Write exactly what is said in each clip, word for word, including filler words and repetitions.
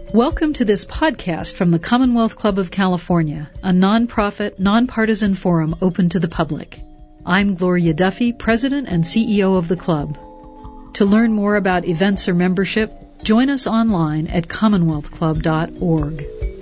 Welcome to this podcast from the Commonwealth Club of California, a nonprofit, nonpartisan forum open to the public. I'm Gloria Duffy, President and C E O of the club. To learn more about events or membership, join us online at commonwealth club dot org.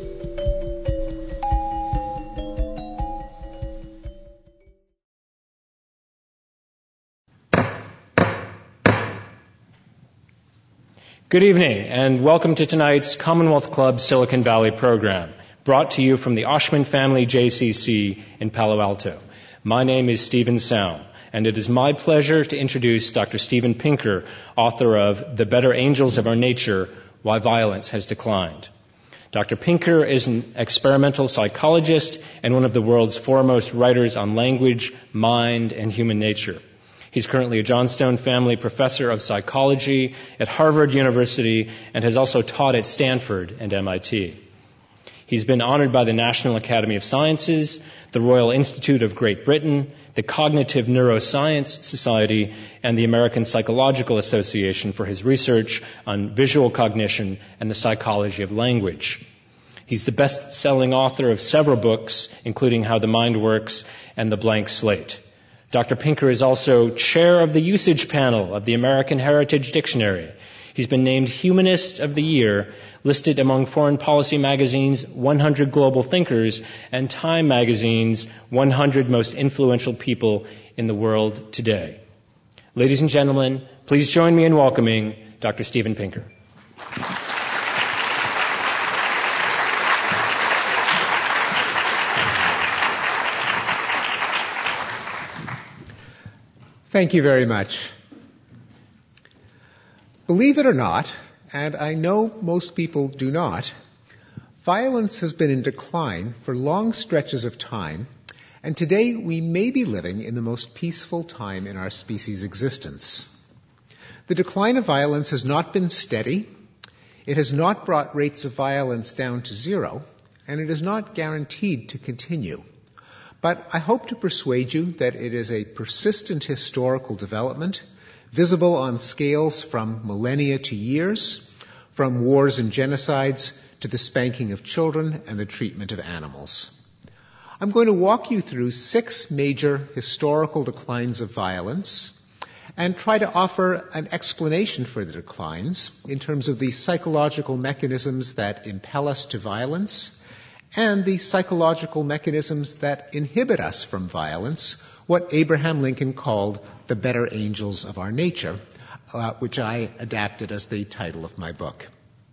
Good evening, and welcome to tonight's Commonwealth Club Silicon Valley program, brought to you from the Oshman Family J C C in Palo Alto. My name is Stephen Sound, and it is my pleasure to introduce Doctor Steven Pinker, author of The Better Angels of Our Nature, Why Violence Has Declined. Doctor Pinker is an experimental psychologist and one of the world's foremost writers on language, mind, and human nature. He's currently a Johnstone Family Professor of Psychology at Harvard University and has also taught at Stanford and M I T. He's been honored by the National Academy of Sciences, the Royal Institute of Great Britain, the Cognitive Neuroscience Society, and the American Psychological Association for his research on visual cognition and the psychology of language. He's the best-selling author of several books, including How the Mind Works and The Blank Slate. Doctor Pinker is also chair of the usage panel of the American Heritage Dictionary. He's been named Humanist of the Year, listed among Foreign Policy Magazine's one hundred Global Thinkers and Time Magazine's one hundred Most Influential People in the World Today. Ladies and gentlemen, please join me in welcoming Doctor Steven Pinker. Thank you very much. Believe it or not, and I know most people do not, violence has been in decline for long stretches of time, and today we may be living in the most peaceful time in our species' existence. The decline of violence has not been steady, it has not brought rates of violence down to zero, and it is not guaranteed to continue. But I hope to persuade you that it is a persistent historical development, visible on scales from millennia to years, from wars and genocides to the spanking of children and the treatment of animals. I'm going to walk you through six major historical declines of violence and try to offer an explanation for the declines in terms of the psychological mechanisms that impel us to violence and the psychological mechanisms that inhibit us from violence, what Abraham Lincoln called the better angels of our nature, uh, which I adapted as the title of my book.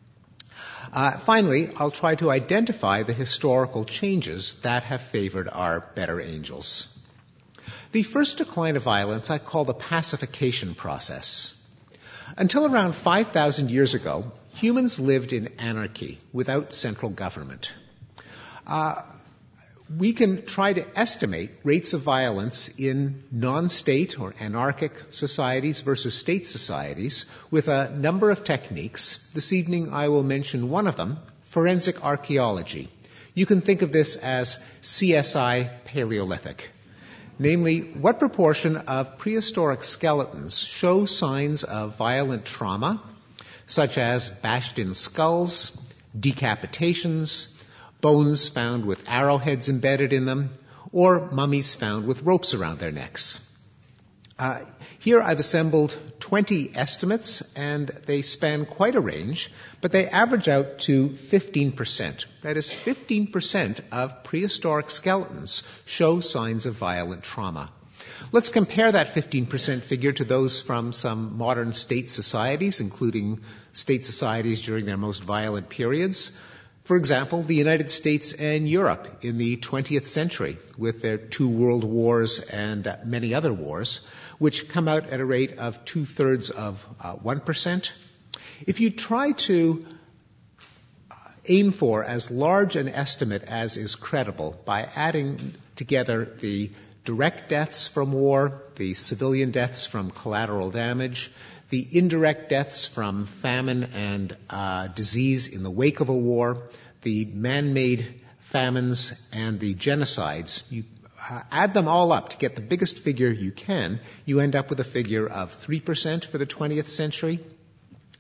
Uh, finally, I'll try to identify the historical changes that have favored our better angels. The first decline of violence I call the pacification process. Until around five thousand years ago, humans lived in anarchy without central government. Uh, we can try to estimate rates of violence in non-state or anarchic societies versus state societies with a number of techniques. This evening I will mention one of them, forensic archaeology. You can think of this as C S I Paleolithic. Namely, what proportion of prehistoric skeletons show signs of violent trauma, such as bashed-in skulls, decapitations, bones found with arrowheads embedded in them, or mummies found with ropes around their necks. Uh, here I've assembled twenty estimates, and they span quite a range, but they average out to fifteen percent. That is, fifteen percent of prehistoric skeletons show signs of violent trauma. Let's compare that fifteen percent figure to those from some modern state societies, including state societies during their most violent periods. For example, the United States and Europe in the twentieth century, with their two world wars and uh, many other wars, which come out at a rate of two-thirds of uh, one percent. If you try to uh, aim for as large an estimate as is credible by adding together the direct deaths from war, the civilian deaths from collateral damage, the indirect deaths from famine and uh, disease in the wake of a war, the man-made famines, and the genocides, you uh, add them all up to get the biggest figure you can, you end up with a figure of three percent for the twentieth century.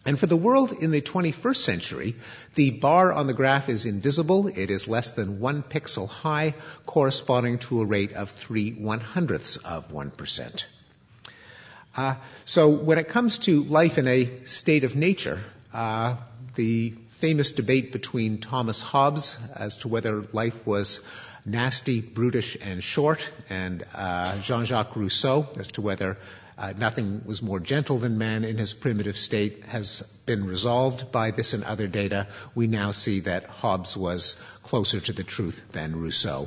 And for the world in the twenty-first century, the bar on the graph is invisible. It is less than one pixel high, corresponding to a rate of three one-hundredths of one percent. Uh, so when it comes to life in a state of nature, uh, the famous debate between Thomas Hobbes as to whether life was nasty, brutish, and short, and uh, Jean-Jacques Rousseau as to whether Uh, nothing was more gentle than man in his primitive state has been resolved by this and other data. We now see that Hobbes was closer to the truth than Rousseau.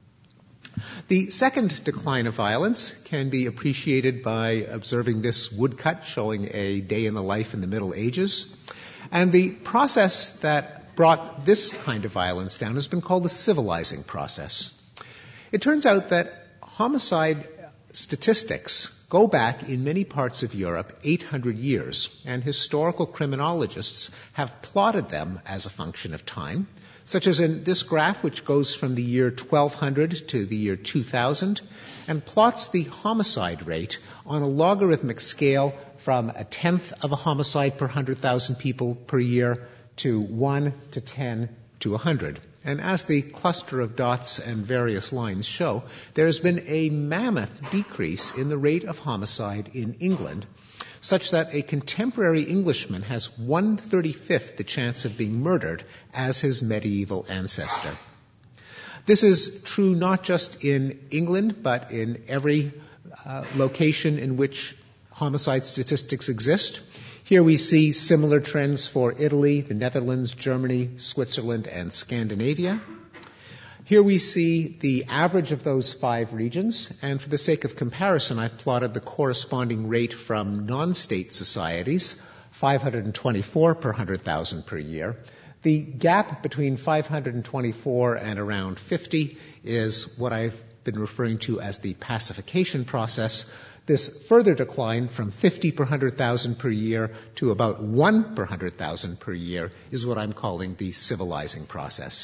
The second decline of violence can be appreciated by observing this woodcut showing a day in the life in the Middle Ages. And the process that brought this kind of violence down has been called the civilizing process. It turns out that homicide statistics go back in many parts of Europe eight hundred years, and historical criminologists have plotted them as a function of time, such as in this graph, which goes from the year twelve hundred to the year two thousand, and plots the homicide rate on a logarithmic scale from a tenth of a homicide per one hundred thousand people per year to one to ten to one hundred. And as the cluster of dots and various lines show, there has been a mammoth decrease in the rate of homicide in England, such that a contemporary Englishman has one thirty-fifth the chance of being murdered as his medieval ancestor. This is true not just in England, but in every uh, location in which homicide statistics exist. Here we see similar trends for Italy, the Netherlands, Germany, Switzerland, and Scandinavia. Here we see the average of those five regions, and for the sake of comparison, I've plotted the corresponding rate from non-state societies, five hundred twenty-four per one hundred thousand per year. The gap between five hundred twenty-four and around fifty is what I've been referring to as the pacification process. This further decline from fifty per one hundred thousand per year to about one per one hundred thousand per year is what I'm calling the civilizing process.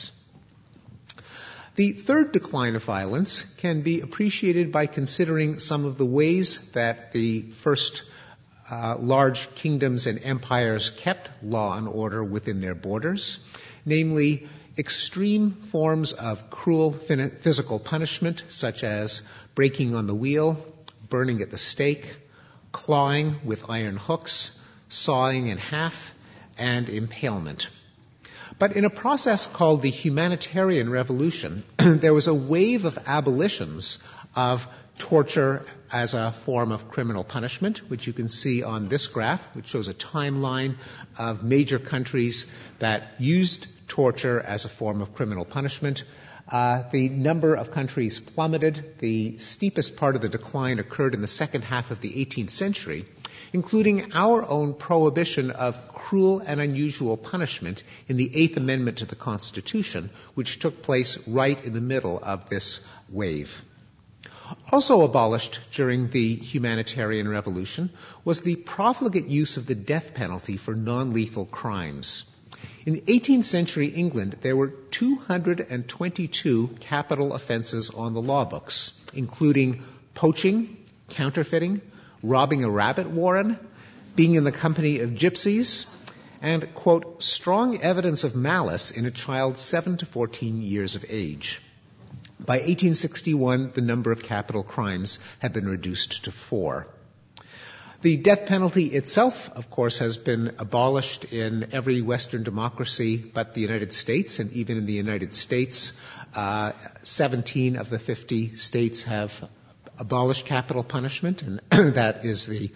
The third decline of violence can be appreciated by considering some of the ways that the first uh, large kingdoms and empires kept law and order within their borders, namely extreme forms of cruel physical punishment, such as breaking on the wheel, burning at the stake, clawing with iron hooks, sawing in half, and impalement. But in a process called the Humanitarian Revolution, there was a wave of abolitions of torture as a form of criminal punishment, which you can see on this graph, which shows a timeline of major countries that used torture as a form of criminal punishment. Uh, the number of countries plummeted. The steepest part of the decline occurred in the second half of the eighteenth century, including our own prohibition of cruel and unusual punishment in the Eighth Amendment to the Constitution, which took place right in the middle of this wave. Also abolished during the Humanitarian Revolution was the profligate use of the death penalty for non-lethal crimes. In eighteenth century England, there were two hundred twenty-two capital offenses on the law books, including poaching, counterfeiting, robbing a rabbit warren, being in the company of gypsies, and, quote, strong evidence of malice in a child seven to fourteen years of age. By eighteen sixty-one, the number of capital crimes had been reduced to four. The death penalty itself, of course, has been abolished in every Western democracy but the United States, and even in the United States, uh, seventeen of the fifty states have abolished capital punishment, and that is the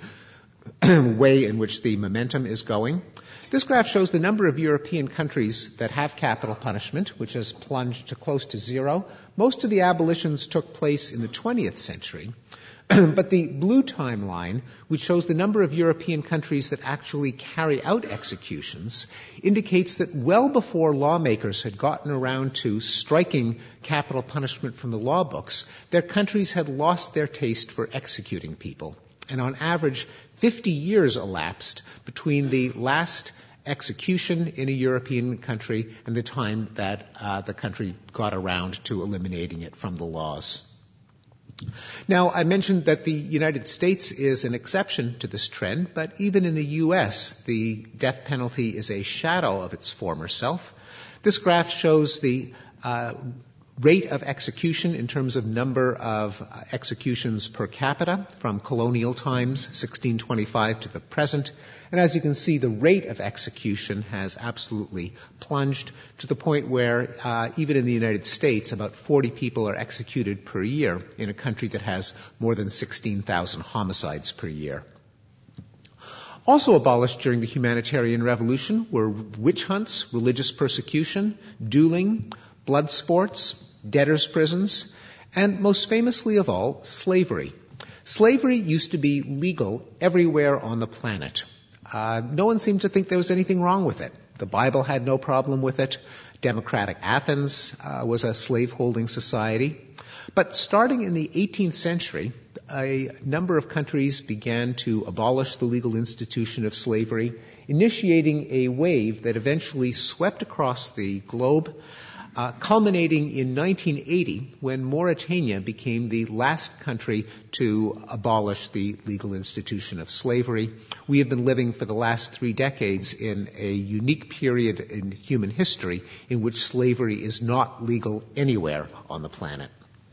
way in which the momentum is going. This graph shows the number of European countries that have capital punishment, which has plunged to close to zero. Most of the abolitions took place in the twentieth century. But the blue timeline, which shows the number of European countries that actually carry out executions, indicates that well before lawmakers had gotten around to striking capital punishment from the law books, their countries had lost their taste for executing people. And on average, fifty years elapsed between the last execution in a European country and the time that uh, the country got around to eliminating it from the laws. Now, I mentioned that the United States is an exception to this trend, but even in the U S, the death penalty is a shadow of its former self. This graph shows the uh, rate of execution in terms of number of uh, executions per capita from colonial times, sixteen twenty-five, to the present. And as you can see, the rate of execution has absolutely plunged to the point where uh, even in the United States, about forty people are executed per year in a country that has more than sixteen thousand homicides per year. Also abolished during the Humanitarian Revolution were witch hunts, religious persecution, dueling, blood sports, debtors' prisons, and most famously of all, slavery. Slavery used to be legal everywhere on the planet. Uh, no one seemed to think there was anything wrong with it. The Bible had no problem with it. Democratic Athens uh, was a slave-holding society. But starting in the eighteenth century, a number of countries began to abolish the legal institution of slavery, initiating a wave that eventually swept across the globe, Uh, culminating in nineteen eighty when Mauritania became the last country to abolish the legal institution of slavery. We have been living for the last three decades in a unique period in human history in which slavery is not legal anywhere on the planet.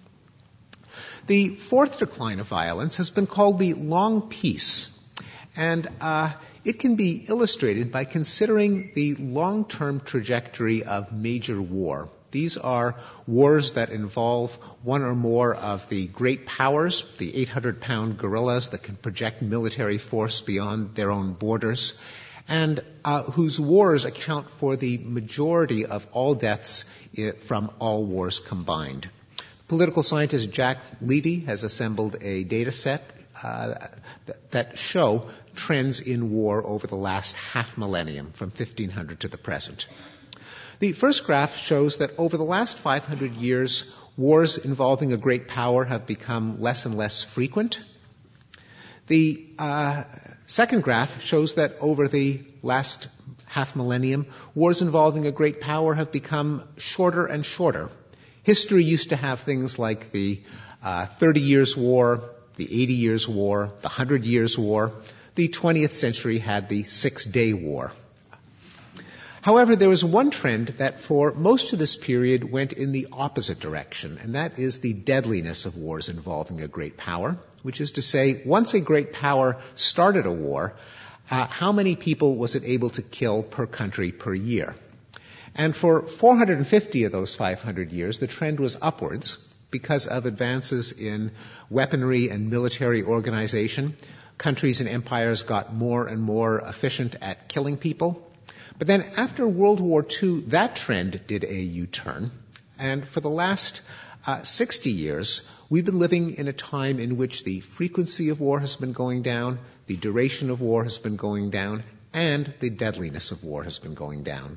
The fourth decline of violence has been called the Long Peace, and uh, it can be illustrated by considering the long-term trajectory of major war. These are wars that involve one or more of the great powers, the eight hundred pound gorillas that can project military force beyond their own borders, and uh, whose wars account for the majority of all deaths I- from all wars combined. Political scientist Jack Levy has assembled a data set Uh, th- that show trends in war over the last half millennium, from fifteen hundred to the present. The first graph shows that over the last five hundred years, wars involving a great power have become less and less frequent. The uh, second graph shows that over the last half millennium, wars involving a great power have become shorter and shorter. History used to have things like the uh, Thirty Years' War, the Eighty Years' War, the Hundred Years' War. The twentieth century had the Six-Day War. However, there was one trend that for most of this period went in the opposite direction, and that is the deadliness of wars involving a great power, which is to say, once a great power started a war, uh, how many people was it able to kill per country per year? And for four hundred fifty of those five hundred years, the trend was upwards, because of advances in weaponry and military organization. Countries and empires got more and more efficient at killing people. But then after World War Two, that trend did a U-turn. And for the last uh, sixty years, we've been living in a time in which the frequency of war has been going down, the duration of war has been going down, and the deadliness of war has been going down.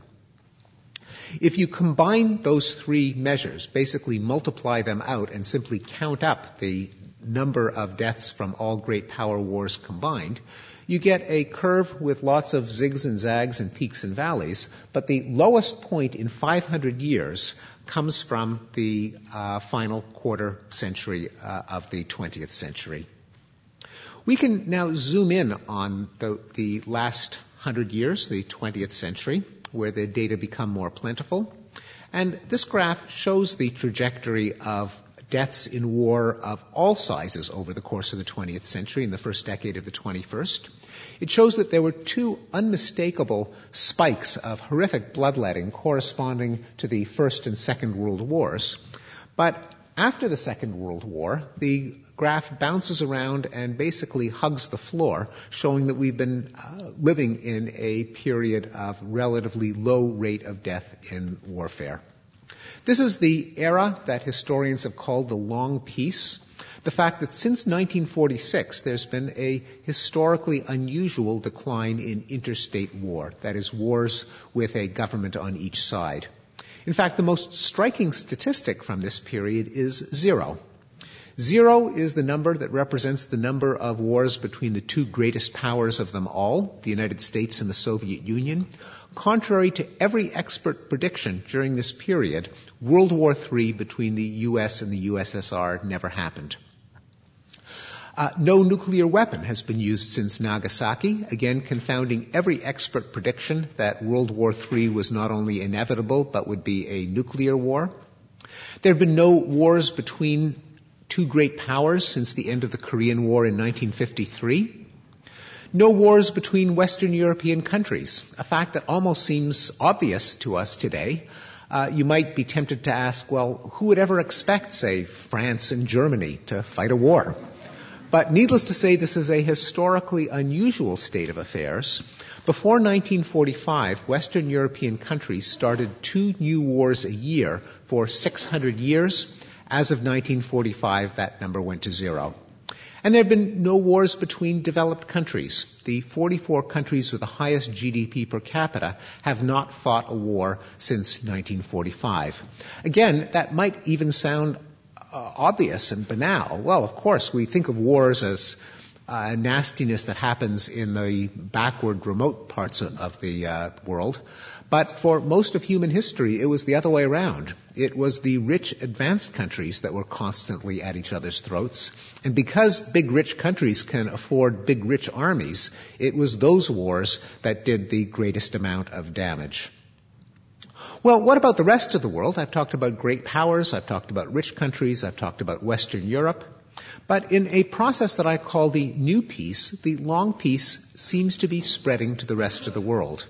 If you combine those three measures, basically multiply them out and simply count up the number of deaths from all great power wars combined, you get a curve with lots of zigs and zags and peaks and valleys, but the lowest point in five hundred years comes from the uh, final quarter century uh, of the twentieth century. We can now zoom in on the, the last hundred years, the twentieth century, where the data become more plentiful. And this graph shows the trajectory of deaths in war of all sizes over the course of the twentieth century, in the first decade of the twenty-first. It shows that there were two unmistakable spikes of horrific bloodletting corresponding to the First and Second World Wars. But after the Second World War, the graph bounces around and basically hugs the floor, showing that we've been uh, living in a period of relatively low rate of death in warfare. This is the era that historians have called the Long Peace. The fact that since nineteen forty-six, there's been a historically unusual decline in interstate war, that is, wars with a government on each side. In fact, the most striking statistic from this period is zero. Zero is the number that represents the number of wars between the two greatest powers of them all, the United States and the Soviet Union. Contrary to every expert prediction during this period, World War Three between the U S and the U S S R never happened. Uh, no nuclear weapon has been used since Nagasaki, again confounding every expert prediction that World War Three was not only inevitable but would be a nuclear war. There have been no wars between two great powers since the end of the Korean War in nineteen fifty-three. No wars between Western European countries, a fact that almost seems obvious to us today. Uh, you might be tempted to ask, well, who would ever expect, say, France and Germany to fight a war? But needless to say, this is a historically unusual state of affairs. Before nineteen forty-five, Western European countries started two new wars a year for six hundred years. As of nineteen forty-five, that number went to zero. And there have been no wars between developed countries. The forty-four countries with the highest G D P per capita have not fought a war since nineteen forty-five. Again, that might even sound uh, obvious and banal. Well, of course, we think of wars as uh, nastiness that happens in the backward, remote parts of, of the uh, world. But for most of human history, it was the other way around. It was the rich, advanced countries that were constantly at each other's throats. And because big, rich countries can afford big, rich armies, it was those wars that did the greatest amount of damage. Well, what about the rest of the world? I've talked about great powers. I've talked about rich countries. I've talked about Western Europe. But in a process that I call the new peace, the long peace seems to be spreading to the rest of the world.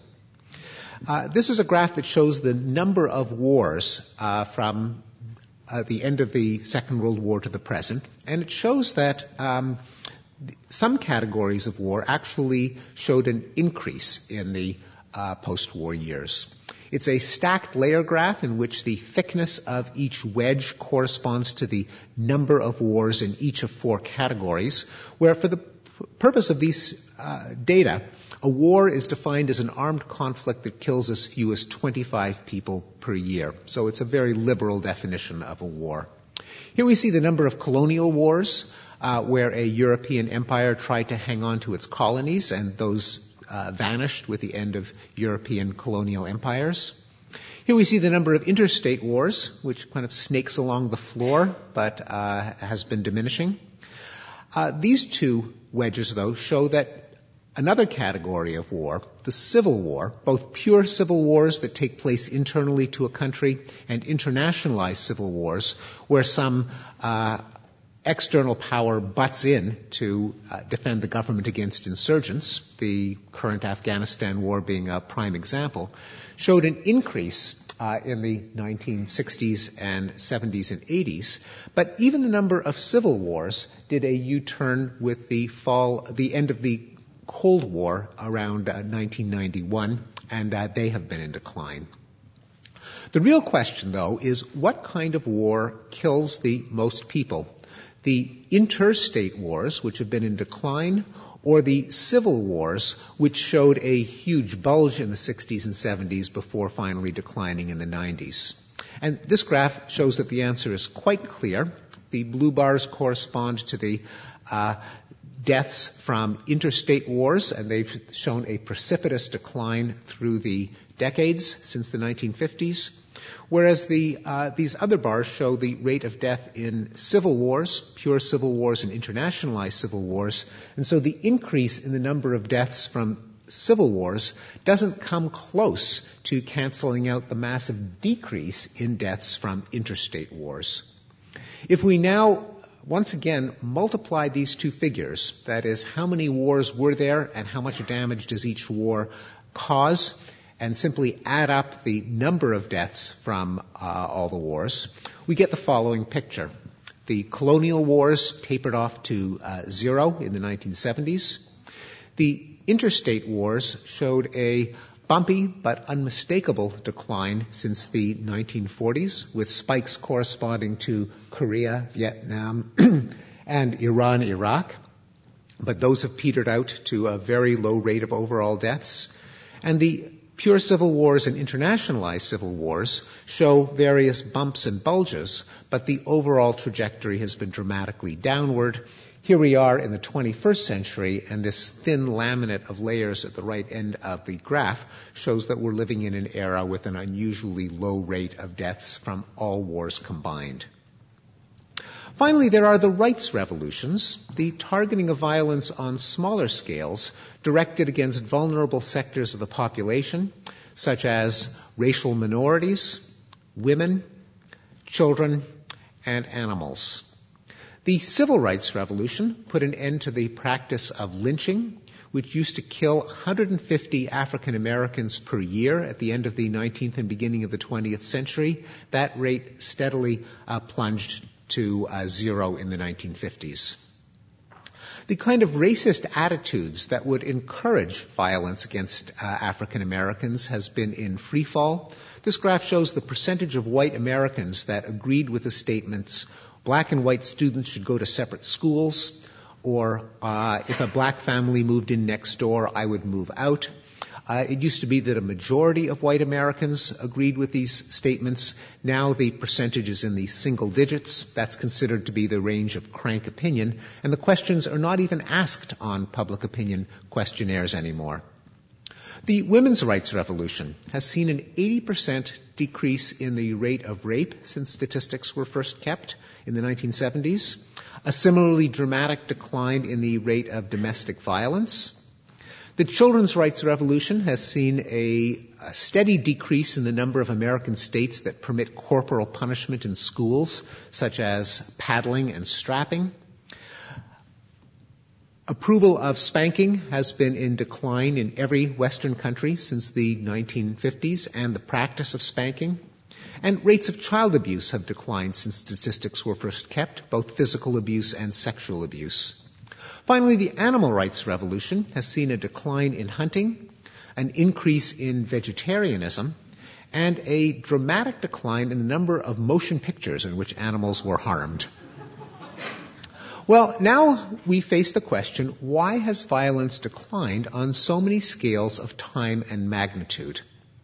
Uh, this is a graph that shows the number of wars uh, from uh, the end of the Second World War to the present, and it shows that um, some categories of war actually showed an increase in the uh, post-war years. It's a stacked layer graph in which the thickness of each wedge corresponds to the number of wars in each of four categories, where for the p- purpose of these uh, data, a war is defined as an armed conflict that kills as few as twenty-five people per year. So it's a very liberal definition of a war. Here we see the number of colonial wars, uh, where a European empire tried to hang on to its colonies, and those uh, vanished with the end of European colonial empires. Here we see the number of interstate wars, which kind of snakes along the floor, but uh, has been diminishing. Uh, these two wedges, though, show that another category of war, the civil war, both pure civil wars that take place internally to a country and internationalized civil wars, where some uh, external power butts in to uh, defend the government against insurgents, the current Afghanistan war being a prime example, showed an increase uh, in the nineteen sixties and seventies and eighties. But even the number of civil wars did a U-turn with the fall, the end of the Cold War around uh, nineteen ninety-one, and uh, they have been in decline. The real question, though, is what kind of war kills the most people? The interstate wars, which have been in decline, or the civil wars, which showed a huge bulge in the sixties and seventies before finally declining in the nineties. And this graph shows that the answer is quite clear. The blue bars correspond to the uh, deaths from interstate wars, and they've shown a precipitous decline through the decades since the nineteen fifties, whereas the, uh, these other bars show the rate of death in civil wars, pure civil wars and internationalized civil wars, and so the increase in the number of deaths from civil wars doesn't come close to canceling out the massive decrease in deaths from interstate wars. If we now once again multiply these two figures, that is, how many wars were there and how much damage does each war cause, and simply add up the number of deaths from uh, all the wars, we get the following picture. The colonial wars tapered off to uh, zero in the nineteen seventies. The interstate wars showed a bumpy but unmistakable decline since the nineteen forties, with spikes corresponding to Korea, Vietnam, and Iran, Iraq. But those have petered out to a very low rate of overall deaths. And the pure civil wars and internationalized civil wars show various bumps and bulges, but the overall trajectory has been dramatically downward. Here we are in the twenty-first century, and this thin laminate of layers at the right end of the graph shows that we're living in an era with an unusually low rate of deaths from all wars combined. Finally, there are the rights revolutions, the targeting of violence on smaller scales directed against vulnerable sectors of the population, such as racial minorities, women, children, and animals. The civil rights revolution put an end to the practice of lynching, which used to kill one hundred fifty African Americans per year at the end of the nineteenth and beginning of the twentieth century. That rate steadily uh, plunged to uh, zero in the nineteen fifties. The kind of racist attitudes that would encourage violence against uh, African Americans has been in free fall. This graph shows the percentage of white Americans that agreed with the statements, black and white students should go to separate schools, or uh, if a black family moved in next door, I would move out. Uh, it used to be that a majority of white Americans agreed with these statements. Now the percentage is in the single digits. That's considered to be the range of crank opinion, and the questions are not even asked on public opinion questionnaires anymore. The women's rights revolution has seen an eighty percent decrease in the rate of rape since statistics were first kept in the nineteen seventies, a similarly dramatic decline in the rate of domestic violence. The children's rights revolution has seen a, a steady decrease in the number of American states that permit corporal punishment in schools, such as paddling and strapping. Approval of spanking has been in decline in every Western country since the nineteen fifties, and the practice of spanking. And rates of child abuse have declined since statistics were first kept, both physical abuse and sexual abuse. Finally, the animal rights revolution has seen a decline in hunting, an increase in vegetarianism, and a dramatic decline in the number of motion pictures in which animals were harmed. Well, now we face the question, why has violence declined on so many scales of time and magnitude?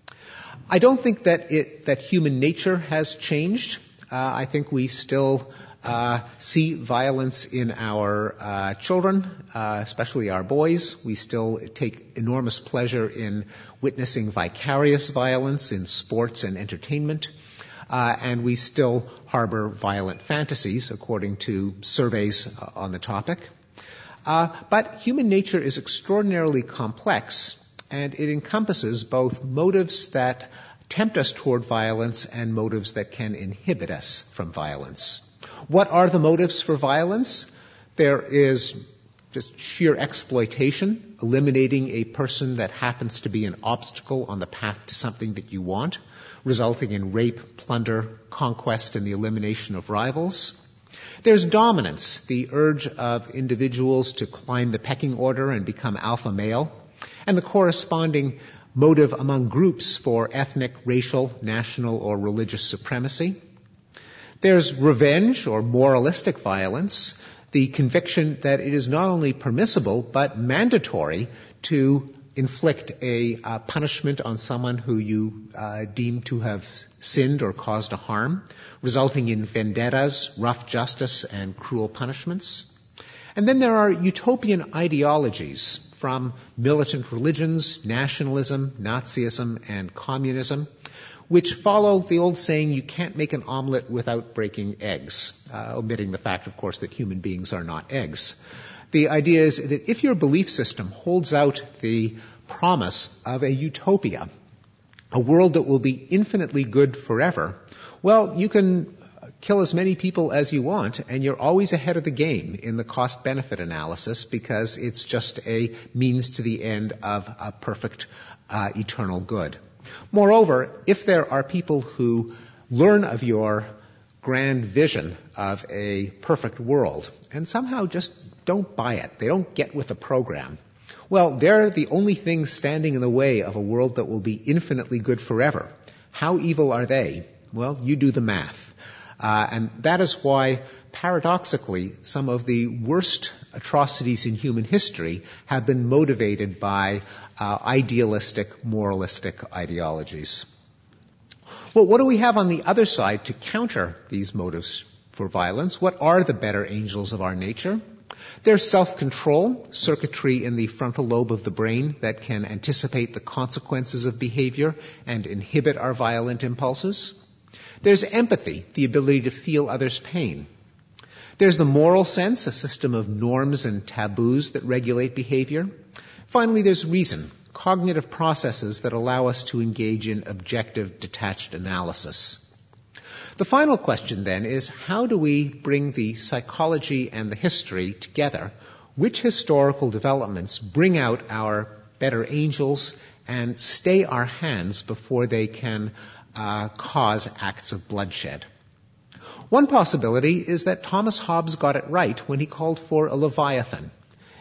I don't think that it, that human nature has changed. Uh, I think we still uh, see violence in our uh, children, uh, especially our boys. We still take enormous pleasure in witnessing vicarious violence in sports and entertainment. Uh, and we still harbor violent fantasies, according to surveys uh, on the topic. Uh, but human nature is extraordinarily complex, and it encompasses both motives that tempt us toward violence and motives that can inhibit us from violence. What are the motives for violence? There is just sheer exploitation, eliminating a person that happens to be an obstacle on the path to something that you want, resulting in rape, plunder, conquest, and the elimination of rivals. There's dominance, the urge of individuals to climb the pecking order and become alpha male, and the corresponding motive among groups for ethnic, racial, national, or religious supremacy. There's revenge or moralistic violence, the conviction that it is not only permissible but mandatory to inflict a uh, punishment on someone who you uh, deem to have sinned or caused a harm, resulting in vendettas, rough justice, and cruel punishments. And then there are utopian ideologies from militant religions, nationalism, Nazism, and communism, which follow the old saying, you can't make an omelet without breaking eggs, uh, omitting the fact, of course, that human beings are not eggs. The idea is that if your belief system holds out the promise of a utopia, a world that will be infinitely good forever, well, you can kill as many people as you want, and you're always ahead of the game in the cost-benefit analysis because it's just a means to the end of a perfect uh, eternal good. Moreover, if there are people who learn of your grand vision of a perfect world and somehow just don't buy it, they don't get with the program, well, they're the only things standing in the way of a world that will be infinitely good forever. How evil are they? Well, you do the math. Uh, and that is why, paradoxically, some of the worst atrocities in human history have been motivated by uh, idealistic, moralistic ideologies. Well, what do we have on the other side to counter these motives for violence? What are the better angels of our nature? There's self-control, circuitry in the frontal lobe of the brain that can anticipate the consequences of behavior and inhibit our violent impulses. There's empathy, the ability to feel others' pain. There's the moral sense, a system of norms and taboos that regulate behavior. Finally, there's reason, cognitive processes that allow us to engage in objective, detached analysis. The final question, then, is how do we bring the psychology and the history together? Which historical developments bring out our better angels and stay our hands before they can uh, cause acts of bloodshed? One possibility is that Thomas Hobbes got it right when he called for a Leviathan,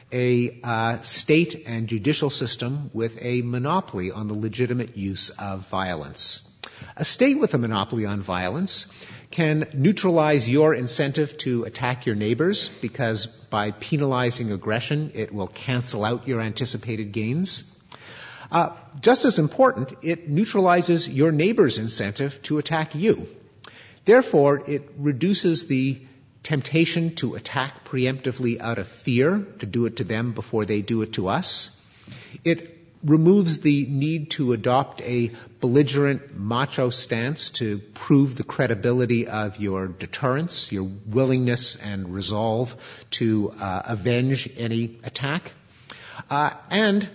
a uh, state and judicial system with a monopoly on the legitimate use of violence. A state with a monopoly on violence can neutralize your incentive to attack your neighbors because by penalizing aggression, it will cancel out your anticipated gains. Uh, just as important, it neutralizes your neighbor's incentive to attack you. Therefore, it reduces the temptation to attack preemptively out of fear, to do it to them before they do it to us. It removes the need to adopt a belligerent macho stance to prove the credibility of your deterrence, your willingness and resolve to uh, avenge any attack. Uh, and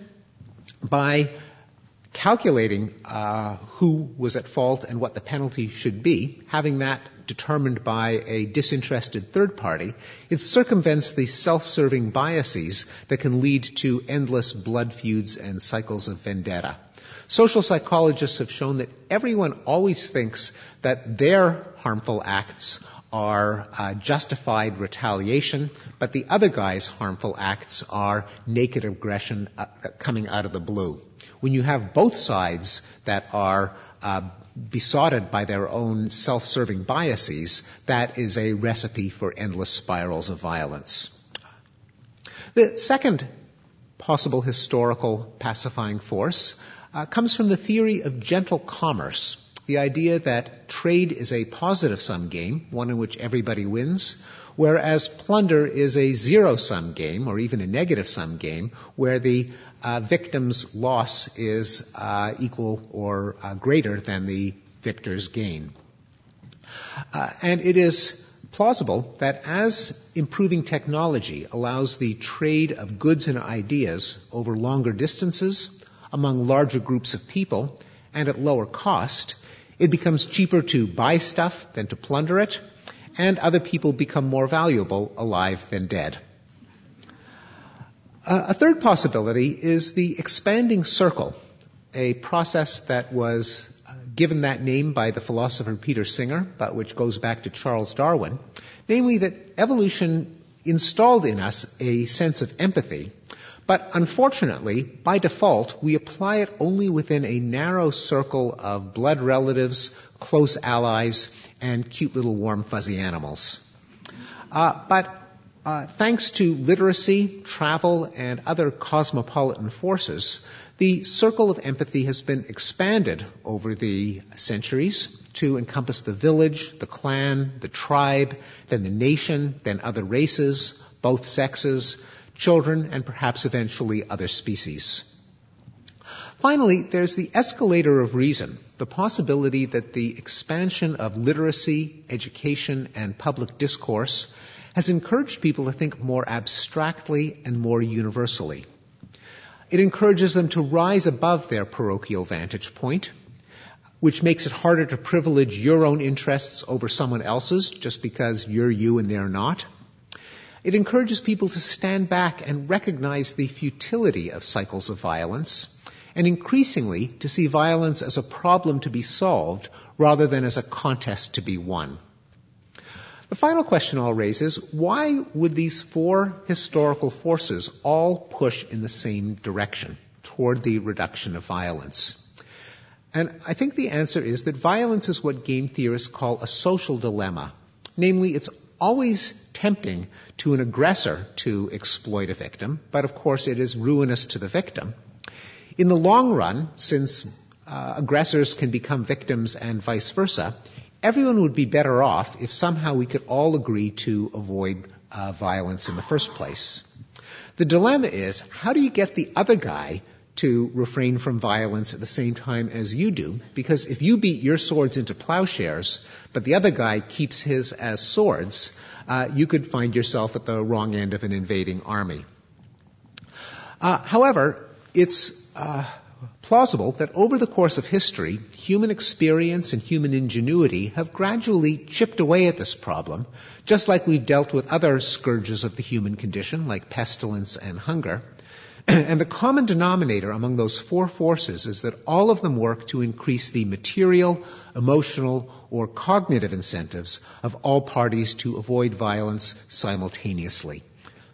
by calculating uh, who was at fault and what the penalty should be, having that determined by a disinterested third party, it circumvents the self-serving biases that can lead to endless blood feuds and cycles of vendetta. Social psychologists have shown that everyone always thinks that their harmful acts are uh, justified retaliation, but the other guy's harmful acts are naked aggression uh, coming out of the blue. When you have both sides that are uh, besotted by their own self-serving biases, that is a recipe for endless spirals of violence. The second possible historical pacifying force uh, comes from the theory of gentle commerce, the idea that trade is a positive-sum game, one in which everybody wins, whereas plunder is a zero-sum game, or even a negative-sum game, where the uh, victim's loss is uh, equal or uh, greater than the victor's gain. Uh, and it is plausible that as improving technology allows the trade of goods and ideas over longer distances, among larger groups of people, and at lower cost, it becomes cheaper to buy stuff than to plunder it, and other people become more valuable alive than dead. Uh, a third possibility is the expanding circle, a process that was uh, given that name by the philosopher Peter Singer, but which goes back to Charles Darwin, namely that evolution installed in us a sense of empathy, but unfortunately, by default, we apply it only within a narrow circle of blood relatives, close allies, and cute little warm fuzzy animals. Uh, but uh, thanks to literacy, travel, and other cosmopolitan forces, the circle of empathy has been expanded over the centuries to encompass the village, the clan, the tribe, then the nation, then other races, both sexes, children, and perhaps eventually other species. Finally, there's the escalator of reason, the possibility that the expansion of literacy, education, and public discourse has encouraged people to think more abstractly and more universally. It encourages them to rise above their parochial vantage point, which makes it harder to privilege your own interests over someone else's just because you're you and they're not. It encourages people to stand back and recognize the futility of cycles of violence, and increasingly to see violence as a problem to be solved rather than as a contest to be won. The final question I'll raise is, why would these four historical forces all push in the same direction, toward the reduction of violence? And I think the answer is that violence is what game theorists call a social dilemma. Namely, it's always tempting to an aggressor to exploit a victim, but of course it is ruinous to the victim. In the long run, since uh, aggressors can become victims and vice versa, everyone would be better off if somehow we could all agree to avoid uh, violence in the first place. The dilemma is, how do you get the other guy to refrain from violence at the same time as you do, because if you beat your swords into plowshares, but the other guy keeps his as swords, uh, you could find yourself at the wrong end of an invading army. Uh, however, it's uh, plausible that over the course of history, human experience and human ingenuity have gradually chipped away at this problem, just like we've dealt with other scourges of the human condition, like pestilence and hunger. And the common denominator among those four forces is that all of them work to increase the material, emotional, or cognitive incentives of all parties to avoid violence simultaneously.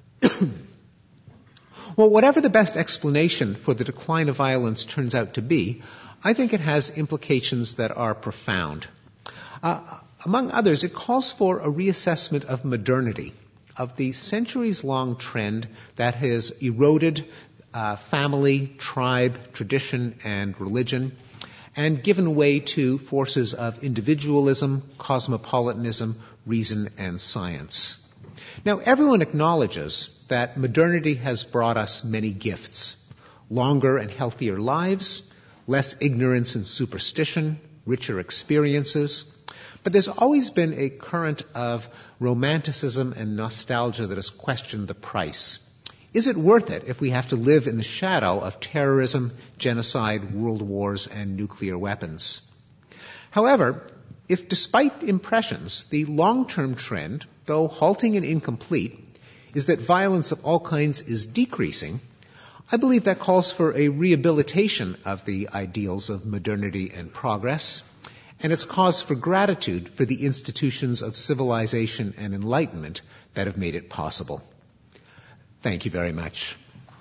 Well, whatever the best explanation for the decline of violence turns out to be, I think it has implications that are profound. Uh, among others, it calls for a reassessment of modernity, of the centuries-long trend that has eroded uh, family, tribe, tradition, and religion, and given way to forces of individualism, cosmopolitanism, reason, and science. Now, everyone acknowledges that modernity has brought us many gifts: longer and healthier lives, less ignorance and superstition, richer experiences. But there's always been a current of romanticism and nostalgia that has questioned the price. Is it worth it if we have to live in the shadow of terrorism, genocide, world wars, and nuclear weapons? However, if despite impressions, the long-term trend, though halting and incomplete, is that violence of all kinds is decreasing, I believe that calls for a rehabilitation of the ideals of modernity and progress, and it's cause for gratitude for the institutions of civilization and enlightenment that have made it possible. Thank you very much.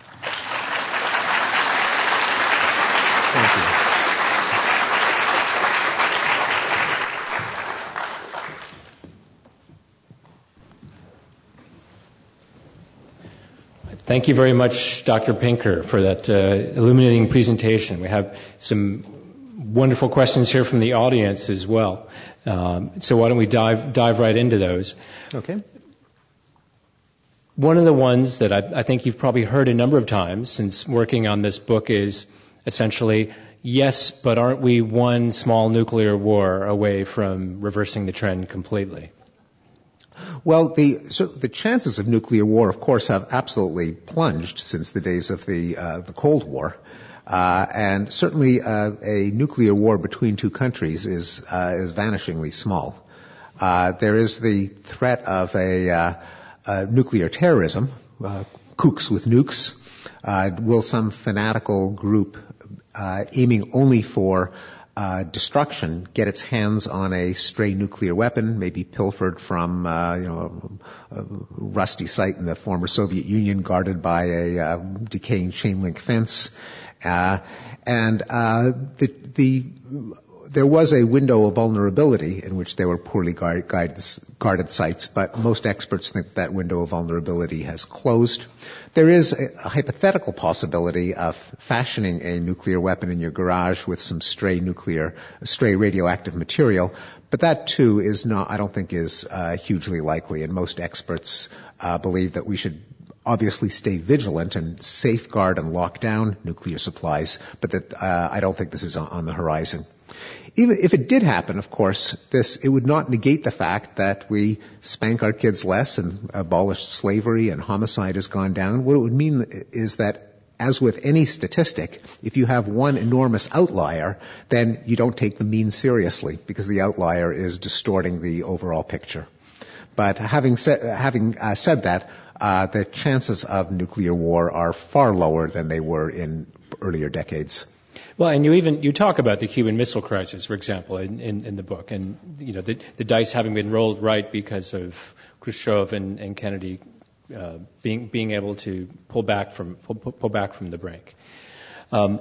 Thank you. Thank you very much, Doctor Pinker, for that uh, illuminating presentation. We have some wonderful questions here from the audience as well. Um, so why don't we dive dive right into those? Okay. One of the ones that I, I think you've probably heard a number of times since working on this book is essentially, yes, but aren't we one small nuclear war away from reversing the trend completely? Well, the so the chances of nuclear war, of course, have absolutely plunged since the days of the uh, the Cold War, uh, and certainly uh, a nuclear war between two countries is uh, is vanishingly small. Uh, there is the threat of a, uh, a nuclear terrorism, uh, kooks with nukes. Uh, will some fanatical group uh, aiming only for Uh, destruction get its hands on a stray nuclear weapon, maybe pilfered from, uh, you know, a, a rusty site in the former Soviet Union guarded by a uh, decaying chain link fence. Uh, and uh, the, the there was a window of vulnerability in which there were poorly guard, guided, guarded sites, but most experts think that window of vulnerability has closed. There is a, a hypothetical possibility of fashioning a nuclear weapon in your garage with some stray nuclear, stray radioactive material, but that too is not, I don't think, is uh, hugely likely, and most experts uh, believe that we should obviously stay vigilant and safeguard and lock down nuclear supplies, but that uh, I don't think this is on, on the horizon. Even if it did happen, of course, this, it would not negate the fact that we spank our kids less and abolish slavery and homicide has gone down. What it would mean is that, as with any statistic, if you have one enormous outlier, then you don't take the mean seriously because the outlier is distorting the overall picture. But having said, having uh, said that, uh, the chances of nuclear war are far lower than they were in earlier decades. Well, and you even you talk about the Cuban Missile Crisis, for example, in, in, in the book, and you know the, the dice having been rolled right because of Khrushchev and, and Kennedy uh, being being able to pull back from pull, pull back from the brink. Um,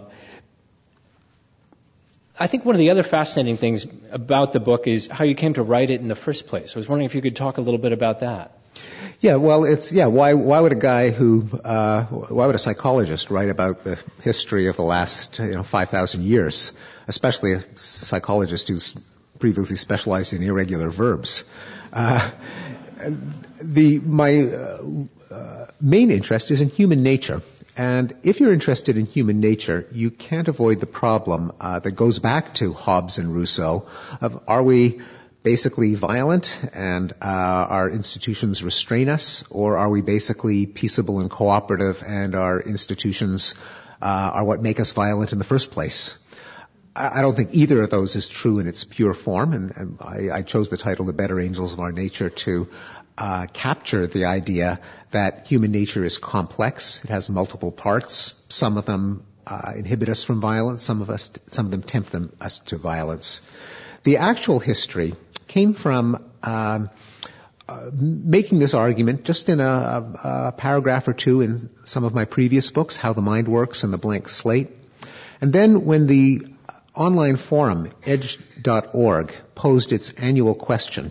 I think one of the other fascinating things about the book is how you came to write it in the first place. I was wondering if you could talk a little bit about that. Yeah, well, it's yeah. Why why would a guy who uh, why would a psychologist write about the history of the last you know five thousand years, especially a psychologist who's previously specialized in irregular verbs? Uh, the my uh, uh, main interest is in human nature, And if you're interested in human nature, you can't avoid the problem uh, that goes back to Hobbes and Rousseau of are we basically violent and uh, our institutions restrain us, or are we basically peaceable and cooperative and our institutions uh, are what make us violent in the first place? I don't think either of those is true in its pure form, and, and I, I chose the title The Better Angels of Our Nature to uh, capture the idea that human nature is complex. It has multiple parts. Some of them uh, inhibit us from violence. Some of us, some of them tempt them, us to violence. The actual history came from um, uh, making this argument just in a, a, a paragraph or two in some of my previous books, How the Mind Works and The Blank Slate. And then when the online forum, edge dot org, posed its annual question.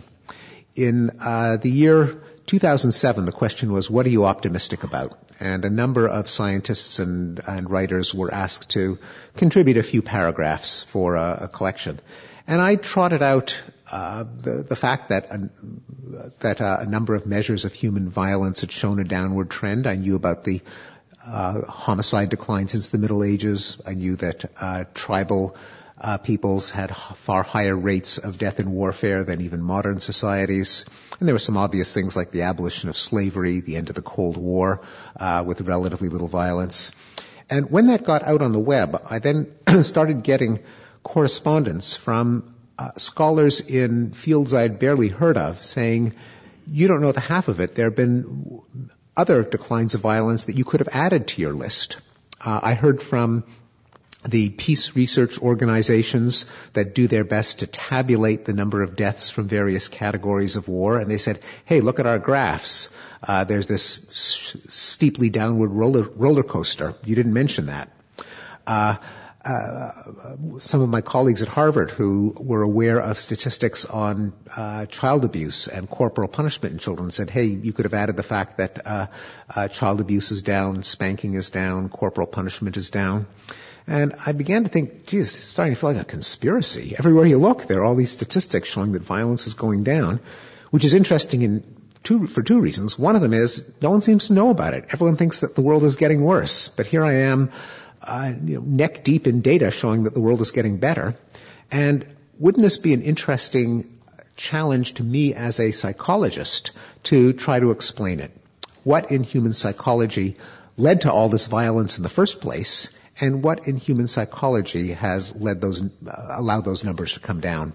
In uh, the year two thousand seven, the question was, what are you optimistic about? And a number of scientists and, and writers were asked to contribute a few paragraphs for a, a collection. And I trotted out uh, the, the fact that, a, that uh, a number of measures of human violence had shown a downward trend. I knew about the Uh, homicide decline since the Middle Ages. I knew that uh, tribal uh, peoples had h- far higher rates of death in warfare than even modern societies. And there were some obvious things like the abolition of slavery, the end of the Cold War, uh, with relatively little violence. And when that got out on the web, I then started getting correspondence from uh, scholars in fields I'd barely heard of saying, you don't know the half of it. There have been other declines of violence that you could have added to your list. Uh, I heard from the peace research organizations that do their best to tabulate the number of deaths from various categories of war, and they said, hey, look at our graphs. Uh, there's this s- steeply downward roller, roller coaster. You didn't mention that. Uh, Uh, some of my colleagues at Harvard who were aware of statistics on uh, child abuse and corporal punishment in children said, hey, you could have added the fact that uh, uh, child abuse is down, spanking is down, corporal punishment is down. And I began to think, geez, it's starting to feel like a conspiracy. Everywhere you look, there are all these statistics showing that violence is going down, which is interesting in two, for two reasons. One of them is no one seems to know about it. Everyone thinks that the world is getting worse. But here I am, Uh, you know, neck deep in data showing that the world is getting better. And wouldn't this be an interesting challenge to me as a psychologist to try to explain it? What in human psychology led to all this violence in the first place, and what in human psychology has led those, uh, allowed those numbers to come down?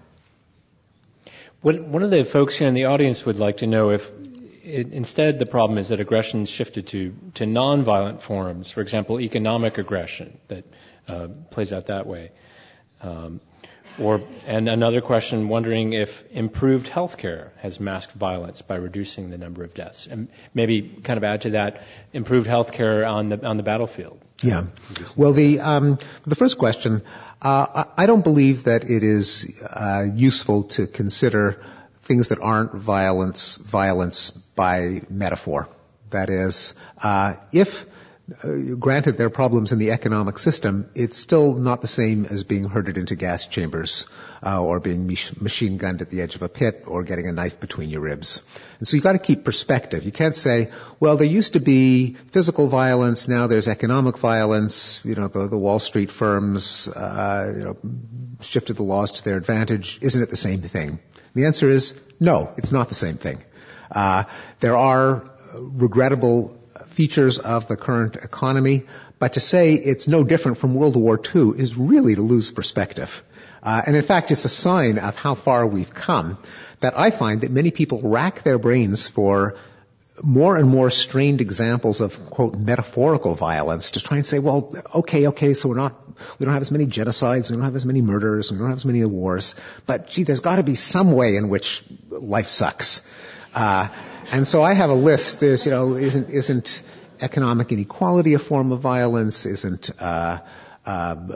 What, one of the folks here in the audience would like to know if It, instead, the problem is that aggression shifted to, to nonviolent forms, for example, economic aggression that uh, plays out that way. Um, or, and another question, wondering if improved healthcare has masked violence by reducing the number of deaths. And maybe kind of add to that, improved healthcare on the, on the battlefield. Yeah. Well, the, um, the first question, uh, I, I don't believe that it is uh, useful to consider things that aren't violence, violence by metaphor. That is, uh, if, uh, granted there are problems in the economic system, it's still not the same as being herded into gas chambers, uh, or being mach- machine gunned at the edge of a pit, or getting a knife between your ribs. And so you've got to keep perspective. You can't say, well, there used to be physical violence, now there's economic violence, you know, the, the Wall Street firms, uh, you know, shifted the laws to their advantage. Isn't it the same thing? The answer is no, it's not the same thing. Uh, there are regrettable features of the current economy, but to say it's no different from World War Two is really to lose perspective. Uh, and in fact, it's a sign of how far we've come that I find that many people rack their brains for more and more strained examples of, quote, metaphorical violence to try and say, well, okay, okay, so we're not, we don't have as many genocides, we don't have as many murders, we don't have as many wars, but gee, there's got to be some way in which life sucks. Uh, and so I have a list. There's, you know, isn't, isn't economic inequality a form of violence? Isn't, uh, Uh,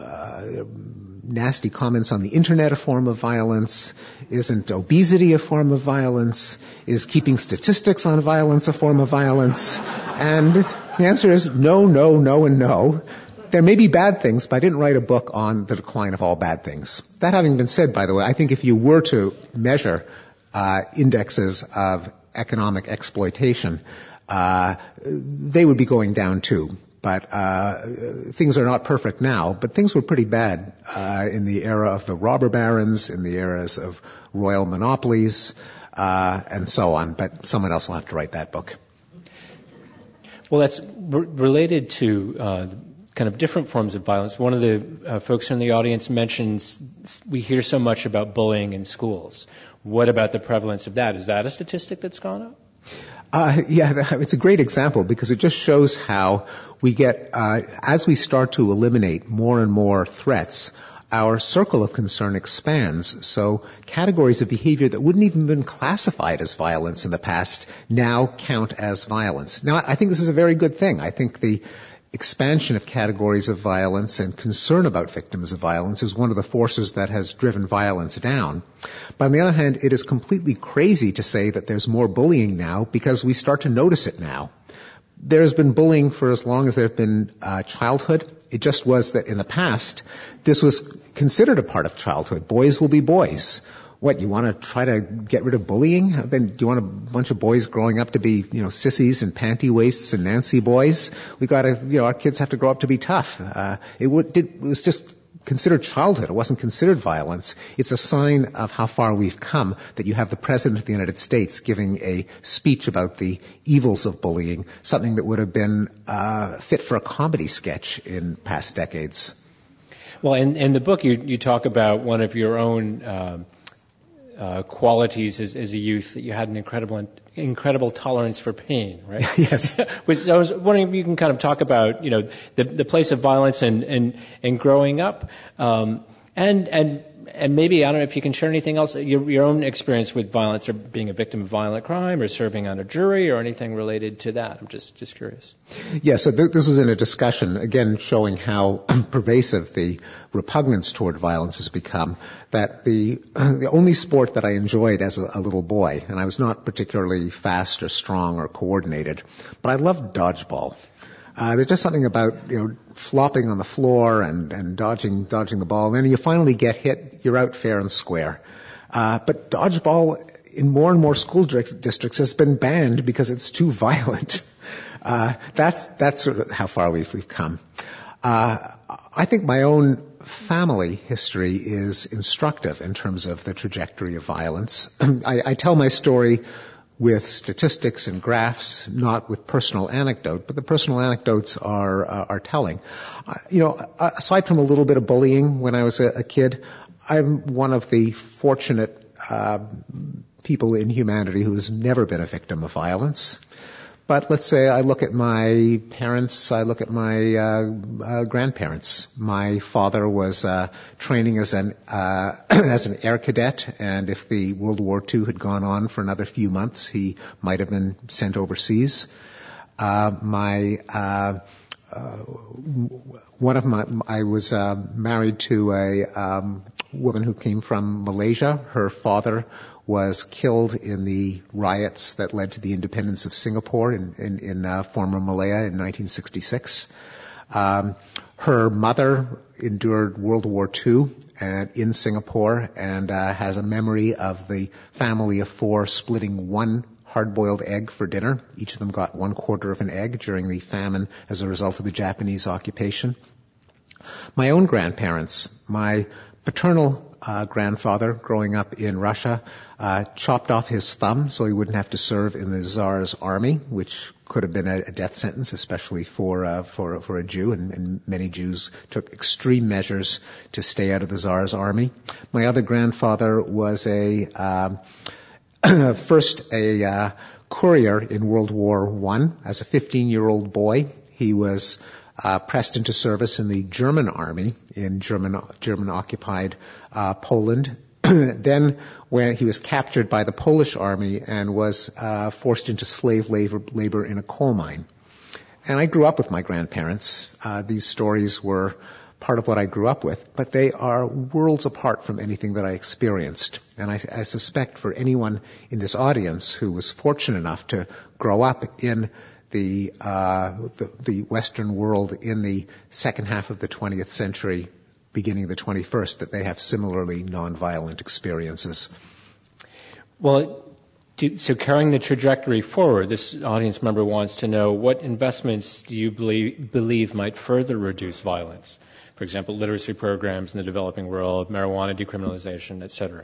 uh, nasty comments on the internet a form of violence? Isn't obesity a form of violence? Is keeping statistics on violence a form of violence? And the answer is no, no, no, and no. There may be bad things, but I didn't write a book on the decline of all bad things. That having been said, by the way, I think if you were to measure uh, indexes of economic exploitation, uh, they would be going down too. but uh, things are not perfect now. But things were pretty bad uh, in the era of the robber barons, in the eras of royal monopolies, uh, and so on. But someone else will have to write that book. Well, that's r- related to uh, kind of different forms of violence. One of the uh, folks in the audience mentions we hear so much about bullying in schools. What about the prevalence of that? Is that a statistic that's gone up? Uh, yeah, it's a great example because it just shows how we get, uh, as we start to eliminate more and more threats, our circle of concern expands. So categories of behavior that wouldn't even have been classified as violence in the past now count as violence. Now, I think this is a very good thing. I think the expansion of categories of violence and concern about victims of violence is one of the forces that has driven violence down. But on the other hand, it is completely crazy to say that there's more bullying now because we start to notice it now. There's been bullying for as long as there have been uh, childhood. It just was that in the past, this was considered a part of childhood. Boys will be boys. What, you want to try to get rid of bullying? Then do you want a bunch of boys growing up to be, you know, sissies and panty waists and Nancy boys? We got to, you know, our kids have to grow up to be tough. Uh, it, would, did, it was just considered childhood. It wasn't considered violence. It's a sign of how far we've come that you have the President of the United States giving a speech about the evils of bullying, something that would have been uh, fit for a comedy sketch in past decades. Well, in, in the book, you, you talk about one of your own uh, uh, qualities as, as a youth, that you had an incredible incredible tolerance for pain, right? Yes. Which I was wondering if you can kind of talk about, you know, the, the place of violence and, and, and growing up, um, and, and, and maybe, I don't know if you can share anything else, your, your own experience with violence or being a victim of violent crime or serving on a jury or anything related to that. I'm just, just curious. Yeah, so th- this was in a discussion, again, showing how pervasive the repugnance toward violence has become, that the, uh, the only sport that I enjoyed as a, a little boy, and I was not particularly fast or strong or coordinated, but I loved dodgeball. Uh, there's just something about, you know, flopping on the floor and, and dodging, dodging the ball. And then you finally get hit, you're out fair and square. Uh, but dodgeball in more and more school districts has been banned because it's too violent. Uh, that's, that's sort of how far we've, we've come. Uh, I think my own family history is instructive in terms of the trajectory of violence. I, I tell my story with statistics and graphs, not with personal anecdote, but the personal anecdotes are uh, are telling. Uh, you know, aside from a little bit of bullying when I was a, a kid, I'm one of the fortunate uh, people in humanity who has never been a victim of violence. But let's say I look at my parents, I look at my uh, uh, grandparents. My father was uh, training as an uh, as an air cadet, and if the World War Two had gone on for another few months, he might have been sent overseas. Uh, my uh, uh, one of my I was uh, married to a um, woman who came from Malaysia. Her father was killed in the riots that led to the independence of Singapore in, in, in uh, former Malaya in nineteen sixty-six. Um, her mother endured World War Two and, in Singapore and uh, has a memory of the family of four splitting one hard-boiled egg for dinner. Each of them got one quarter of an egg during the famine as a result of the Japanese occupation. My own grandparents, my paternal uh, grandfather, growing up in Russia, uh, chopped off his thumb so he wouldn't have to serve in the Tsar's army, which could have been a, a death sentence, especially for uh, for for a Jew, and, and many Jews took extreme measures to stay out of the Tsar's army. My other grandfather was a um, first a uh, courier in World War One. As a fifteen-year-old boy, he was Uh, pressed into service in the German army in German German occupied uh, Poland. Then, when he was captured by the Polish army and was uh, forced into slave labor, labor in a coal mine. And I grew up with my grandparents. Uh, these stories were part of what I grew up with, but they are worlds apart from anything that I experienced. And I, I suspect for anyone in this audience who was fortunate enough to grow up in The, uh, the the Western world in the second half of the twentieth century, beginning of the twenty-first, that they have similarly nonviolent experiences. Well, do, so carrying the trajectory forward, this audience member wants to know what investments do you believe, believe might further reduce violence? For example, literacy programs in the developing world, marijuana decriminalization, et cetera.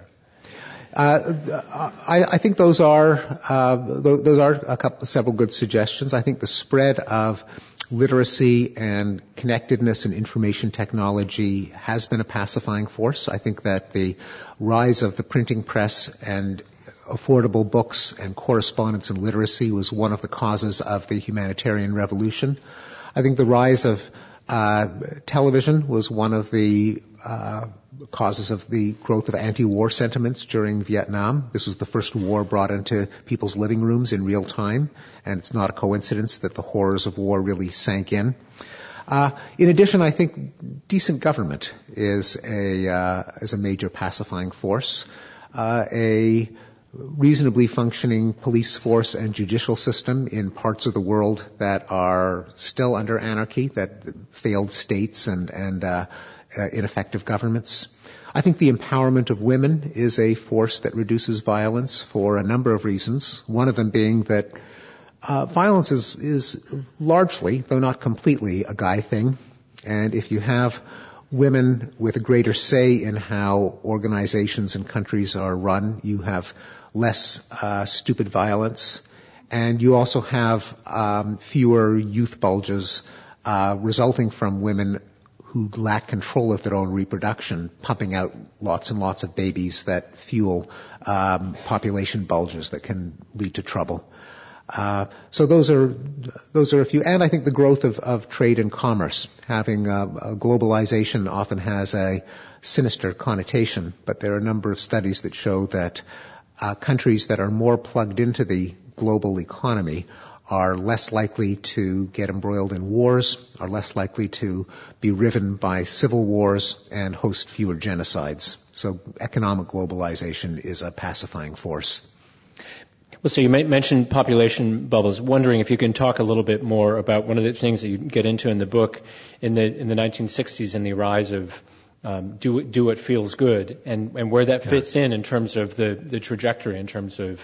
Uh, I, I think those are uh, those are a couple, several good suggestions. I think the spread of literacy and connectedness and information technology has been a pacifying force. I think that the rise of the printing press and affordable books and correspondence and literacy was one of the causes of the humanitarian revolution. I think the rise of uh, television was one of the uh, causes of the growth of anti-war sentiments during Vietnam. This was the first war brought into people's living rooms in real time, and it's not a coincidence that the horrors of war really sank in. Uh, in addition, I think decent government is a uh, is a major pacifying force. Uh, a reasonably functioning police force and judicial system in parts of the world that are still under anarchy, that failed states and and uh, uh, ineffective governments. I think the empowerment of women is a force that reduces violence for a number of reasons. One of them being that uh, violence is is largely, though not completely, a guy thing, and if you have women with a greater say in how organizations and countries are run, you have less uh, stupid violence, and you also have um, fewer youth bulges uh, resulting from women who lack control of their own reproduction, pumping out lots and lots of babies that fuel um, population bulges that can lead to trouble. Uh, so those are those are a few, and I think the growth of, of trade and commerce. Having uh, globalization often has a sinister connotation, but there are a number of studies that show that uh, countries that are more plugged into the global economy are less likely to get embroiled in wars, are less likely to be riven by civil wars, and host fewer genocides. So economic globalization is a pacifying force. Well, so you mentioned population bubbles. Wondering if you can talk a little bit more about one of the things that you get into in the book in the in the nineteen sixties and the rise of um, do do what feels good, and, and where that fits yeah. in in terms of the, the trajectory in terms of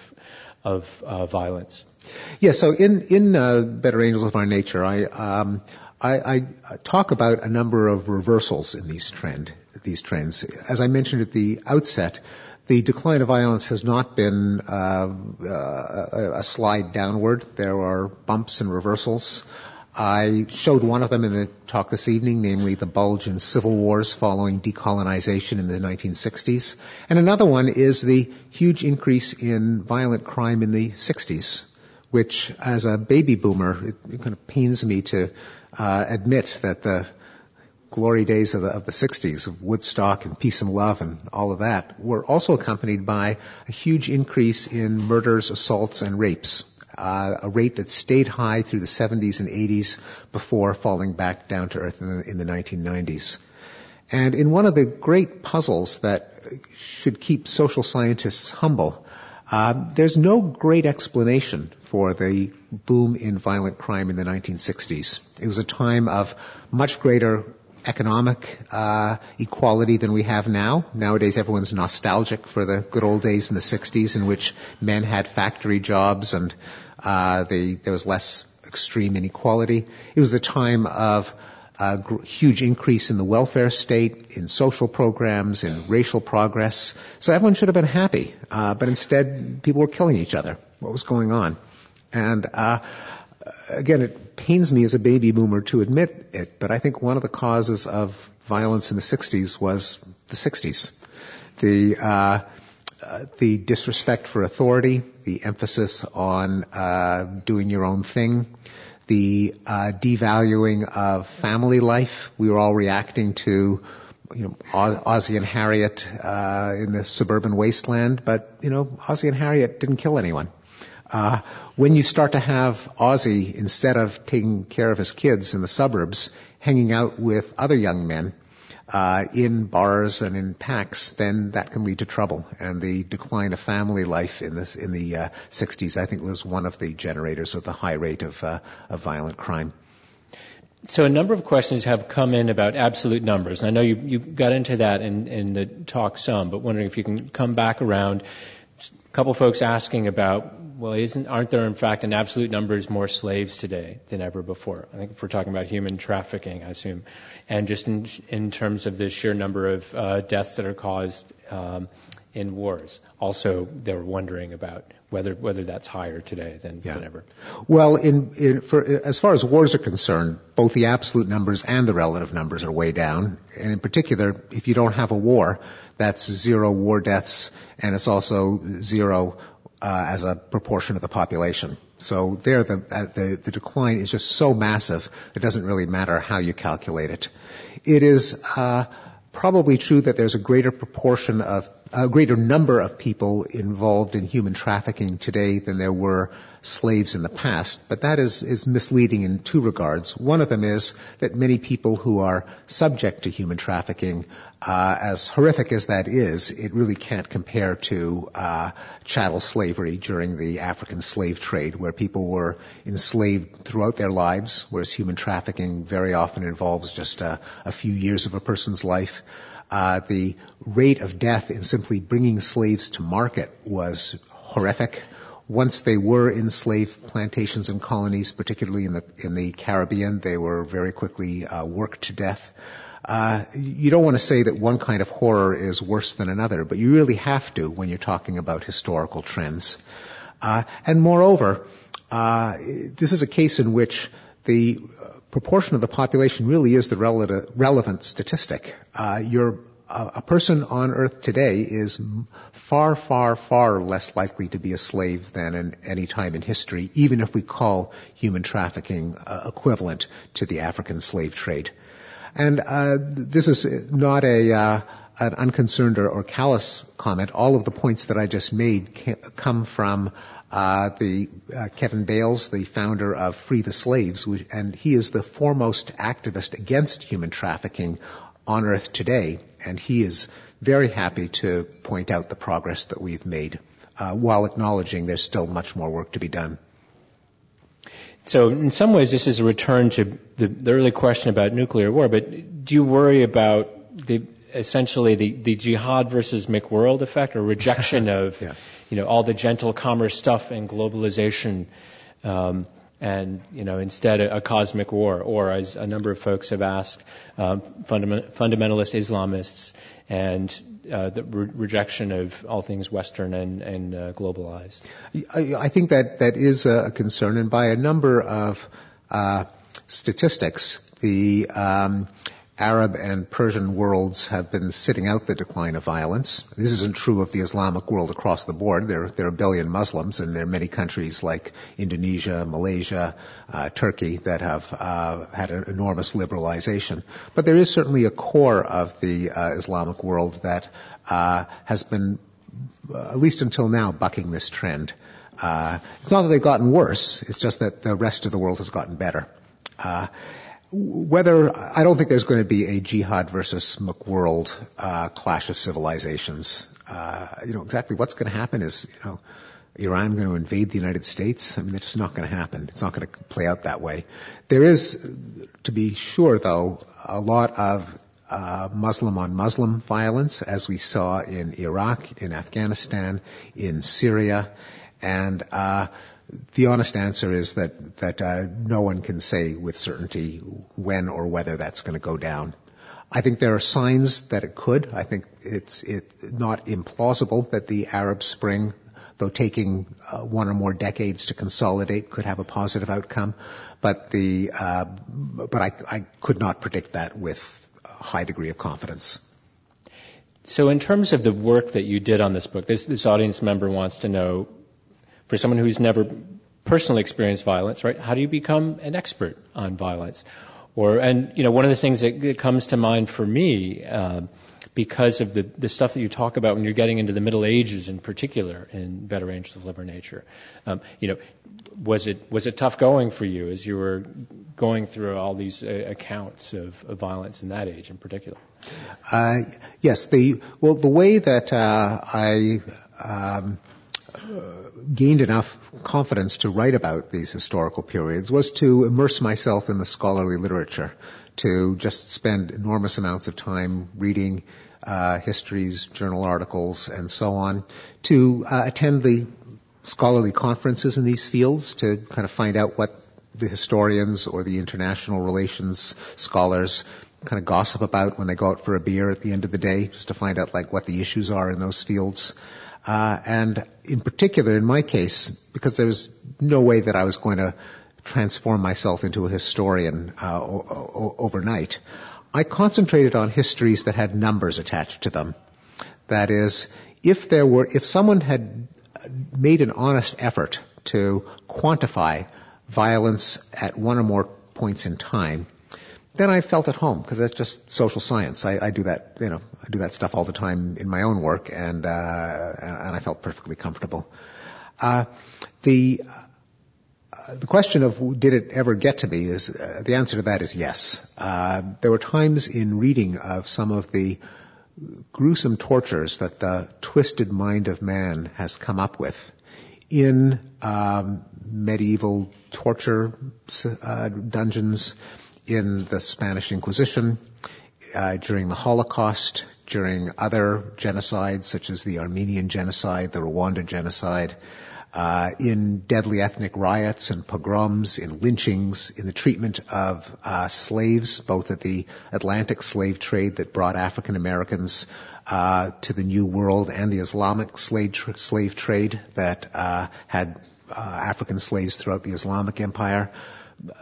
of uh, violence. Yeah. So in in uh, Better Angels of Our Nature, I, um, I I talk about a number of reversals in these trend these trends. As I mentioned at the outset, the decline of violence has not been uh, uh, a slide downward. There are bumps and reversals. I showed one of them in the talk this evening, namely the bulge in civil wars following decolonization in the nineteen sixties. And another one is the huge increase in violent crime in the sixties, which, as a baby boomer, it, it kind of pains me to uh, admit that the glory days of the, of the sixties, of Woodstock and peace and love and all of that, were also accompanied by a huge increase in murders, assaults, and rapes, uh, a rate that stayed high through the seventies and eighties before falling back down to earth in the, in the nineteen nineties. And in one of the great puzzles that should keep social scientists humble, uh, there's no great explanation for the boom in violent crime in the nineteen sixties. It was a time of much greater economic uh, equality than we have now. Nowadays, everyone's nostalgic for the good old days in the sixties in which men had factory jobs and uh, they, there was less extreme inequality. It was the time of a gr- huge increase in the welfare state, in social programs, in racial progress. So everyone should have been happy, uh, but instead people were killing each other. What was going on? And uh again, it pains me as a baby boomer to admit it, but I think one of the causes of violence in the sixties was the sixties. The, uh, uh, the disrespect for authority, the emphasis on uh, doing your own thing, the uh, devaluing of family life. We were all reacting to, you know, Ozzie and Harriet uh, in the suburban wasteland, but, you know, Ozzie and Harriet didn't kill anyone. Uh, when you start to have Ozzie, instead of taking care of his kids in the suburbs, hanging out with other young men uh, in bars and in packs, then that can lead to trouble. And the decline of family life in this in the uh, sixties, I think, was one of the generators of the high rate of, uh, of violent crime. So a number of questions have come in about absolute numbers. I know you, you got into that in, in the talk some, but wondering if you can come back around a couple folks asking about, well, isn't aren't there in fact in absolute numbers more slaves today than ever before? I think if we're talking about human trafficking, I assume, and just in, in terms of the sheer number of uh, deaths that are caused um, in wars. Also, they're wondering about whether whether that's higher today than, yeah. than ever. Well, in, in for, as far as wars are concerned, both the absolute numbers and the relative numbers are way down. And in particular, if you don't have a war, that's zero war deaths, and it's also zero uh, as a proportion of the population. So there, the, uh, the the decline is just so massive, it doesn't really matter how you calculate it. It is uh, probably true that there's a greater proportion of a greater number of people involved in human trafficking today than there were slaves in the past, but that is, is misleading in two regards. One of them is that many people who are subject to human trafficking, uh, as horrific as that is, it really can't compare to uh, chattel slavery during the African slave trade, where people were enslaved throughout their lives, whereas human trafficking very often involves just a, a few years of a person's life. Uh, the rate of death in simply bringing slaves to market was horrific. Once they were in slave plantations and colonies, particularly in the in the Caribbean, they were very quickly uh, worked to death. Uh, you don't want to say that one kind of horror is worse than another, but you really have to when you're talking about historical trends. Uh, and moreover, uh, this is a case in which the proportion of the population really is the relative, relevant statistic. Uh, you're, uh, a person on Earth today is far, far, far less likely to be a slave than in any time in history, even if we call human trafficking uh, equivalent to the African slave trade. And uh, this is not a uh, an unconcerned or, or callous comment. All of the points that I just made ca- come from Uh, the uh, Kevin Bales, the founder of Free the Slaves, and he is the foremost activist against human trafficking on Earth today, and he is very happy to point out the progress that we've made, uh, while acknowledging there's still much more work to be done. So in some ways this is a return to the, the early question about nuclear war, but do you worry about the essentially the, the jihad versus McWorld effect, or rejection of yeah. you know, all the gentle commerce stuff and globalization, um, and, you know, instead a, a cosmic war, or as a number of folks have asked, um, fundament, fundamentalist Islamists, and uh, the re- rejection of all things Western and, and uh, globalized. I, I think that that is a concern, and by a number of uh, statistics, the um, Arab and Persian worlds have been sitting out the decline of violence. This isn't true of the Islamic world across the board. There, there are a billion Muslims, and there are many countries like Indonesia, Malaysia, uh, Turkey that have uh, had an enormous liberalization. But there is certainly a core of the uh, Islamic world that uh, has been, uh, at least until now, bucking this trend. Uh, it's not that they've gotten worse. It's just that the rest of the world has gotten better. Uh, Whether, I don't think there's going to be a jihad versus McWorld uh, clash of civilizations. Uh, you know, exactly what's going to happen is, you know, Iran going to invade the United States? I mean, it's just not going to happen. It's not going to play out that way. There is, to be sure, though, a lot of uh, Muslim-on-Muslim violence, as we saw in Iraq, in Afghanistan, in Syria, and uh the honest answer is that that uh, no one can say with certainty when or whether that's going to go down. I think there are signs that it could. I think it's it not implausible that the Arab Spring, though taking uh, one or more decades to consolidate, could have a positive outcome. But the uh, but I, I could not predict that with a high degree of confidence. So in terms of the work that you did on this book, this, this audience member wants to know, for someone who's never personally experienced violence, right? How do you become an expert on violence? Or, and, you know, one of the things that, that comes to mind for me, uh, because of the, the stuff that you talk about when you're getting into the Middle Ages in particular in Better Angels of Liber Nature, um, you know, was it, was it tough going for you as you were going through all these uh, accounts of, of violence in that age in particular? Uh, yes, the, well, the way that, uh, I, um, gained enough confidence to write about these historical periods was to immerse myself in the scholarly literature, to just spend enormous amounts of time reading uh, histories, journal articles, and so on, to uh, attend the scholarly conferences in these fields to kind of find out what the historians or the international relations scholars kind of gossip about when they go out for a beer at the end of the day, just to find out like what the issues are in those fields. Uh, and in particular, in my case, because there was no way that I was going to transform myself into a historian uh, o- o- overnight, I concentrated on histories that had numbers attached to them. That is, if there were, if someone had made an honest effort to quantify violence at one or more points in time, then I felt at home, because that's just social science. I, I do that, you know, I do that stuff all the time in my own work, and uh, and I felt perfectly comfortable. Uh, the uh, the question of did it ever get to me is uh, the answer to that is yes. Uh, there were times in reading of some of the gruesome tortures that the twisted mind of man has come up with in um, medieval torture uh, dungeons, in the Spanish Inquisition, uh, during the Holocaust, during other genocides such as the Armenian genocide, the Rwanda genocide, uh, in deadly ethnic riots and pogroms, in lynchings, in the treatment of uh, slaves, both at the Atlantic slave trade that brought African Americans uh, to the New World, and the Islamic slave, tra- slave trade that uh, had uh, African slaves throughout the Islamic Empire. Uh,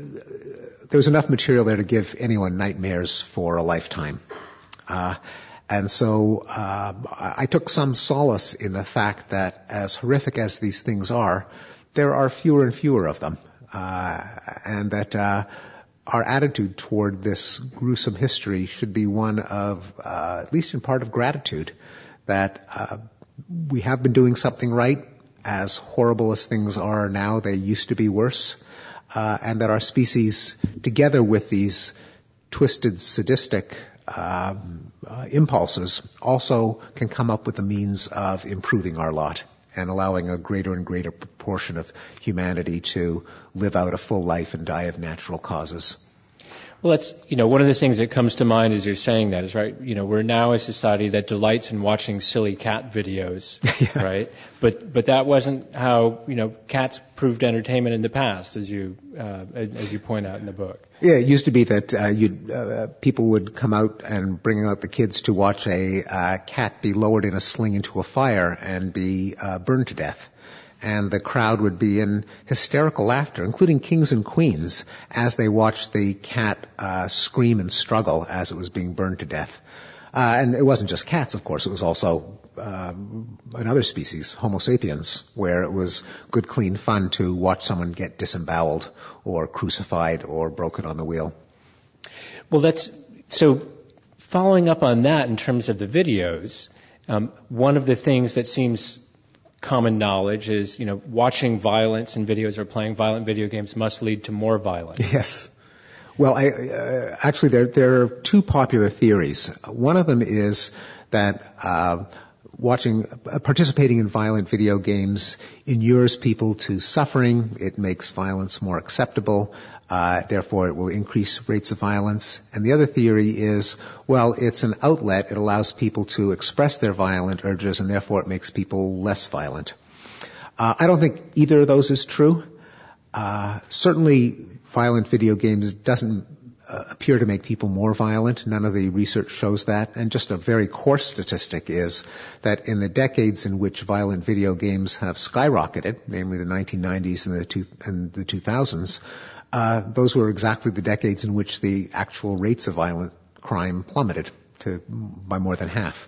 there was enough material there to give anyone nightmares for a lifetime. Uh, and so uh, I took some solace in the fact that as horrific as these things are, there are fewer and fewer of them. Uh, and that uh, our attitude toward this gruesome history should be one of, uh, at least in part, of gratitude, that uh, we have been doing something right. As horrible as things are now, they used to be worse. Uh, and that our species, together with these twisted, sadistic uh, uh, impulses, also can come up with the means of improving our lot and allowing a greater and greater proportion of humanity to live out a full life and die of natural causes. Well, that's, you know, one of the things that comes to mind as you're saying that is, right, you know, we're now a society that delights in watching silly cat videos, yeah. right? But, but that wasn't how, you know, cats proved entertainment in the past, as you, uh, as you point out in the book. Yeah, it used to be that, uh, you'd, uh, people would come out and bring out the kids to watch a, uh, cat be lowered in a sling into a fire and be, uh, burned to death. And the crowd would be in hysterical laughter, including kings and queens, as they watched the cat uh, scream and struggle as it was being burned to death. Uh, and it wasn't just cats, of course. It was also uh, another species, Homo sapiens, where it was good, clean fun to watch someone get disemboweled or crucified or broken on the wheel. Well, that's so. Following up on that, in terms of the videos, um, one of the things that seems common knowledge is, you know, watching violence in videos or playing violent video games must lead to more violence. Yes. Well, I, uh, actually, there, there are two popular theories. One of them is that uh, watching, uh, participating in violent video games inures people to suffering. It makes violence more acceptable. Uh, therefore, it will increase rates of violence. And the other theory is, well, it's an outlet. It allows people to express their violent urges, and therefore it makes people less violent. Uh, I don't think either of those is true. Uh, certainly, violent video games doesn't uh, appear to make people more violent. None of the research shows that. And just a very coarse statistic is that in the decades in which violent video games have skyrocketed, namely the nineteen nineties and the, two, and the two thousands, uh, those were exactly the decades in which the actual rates of violent crime plummeted to by more than half.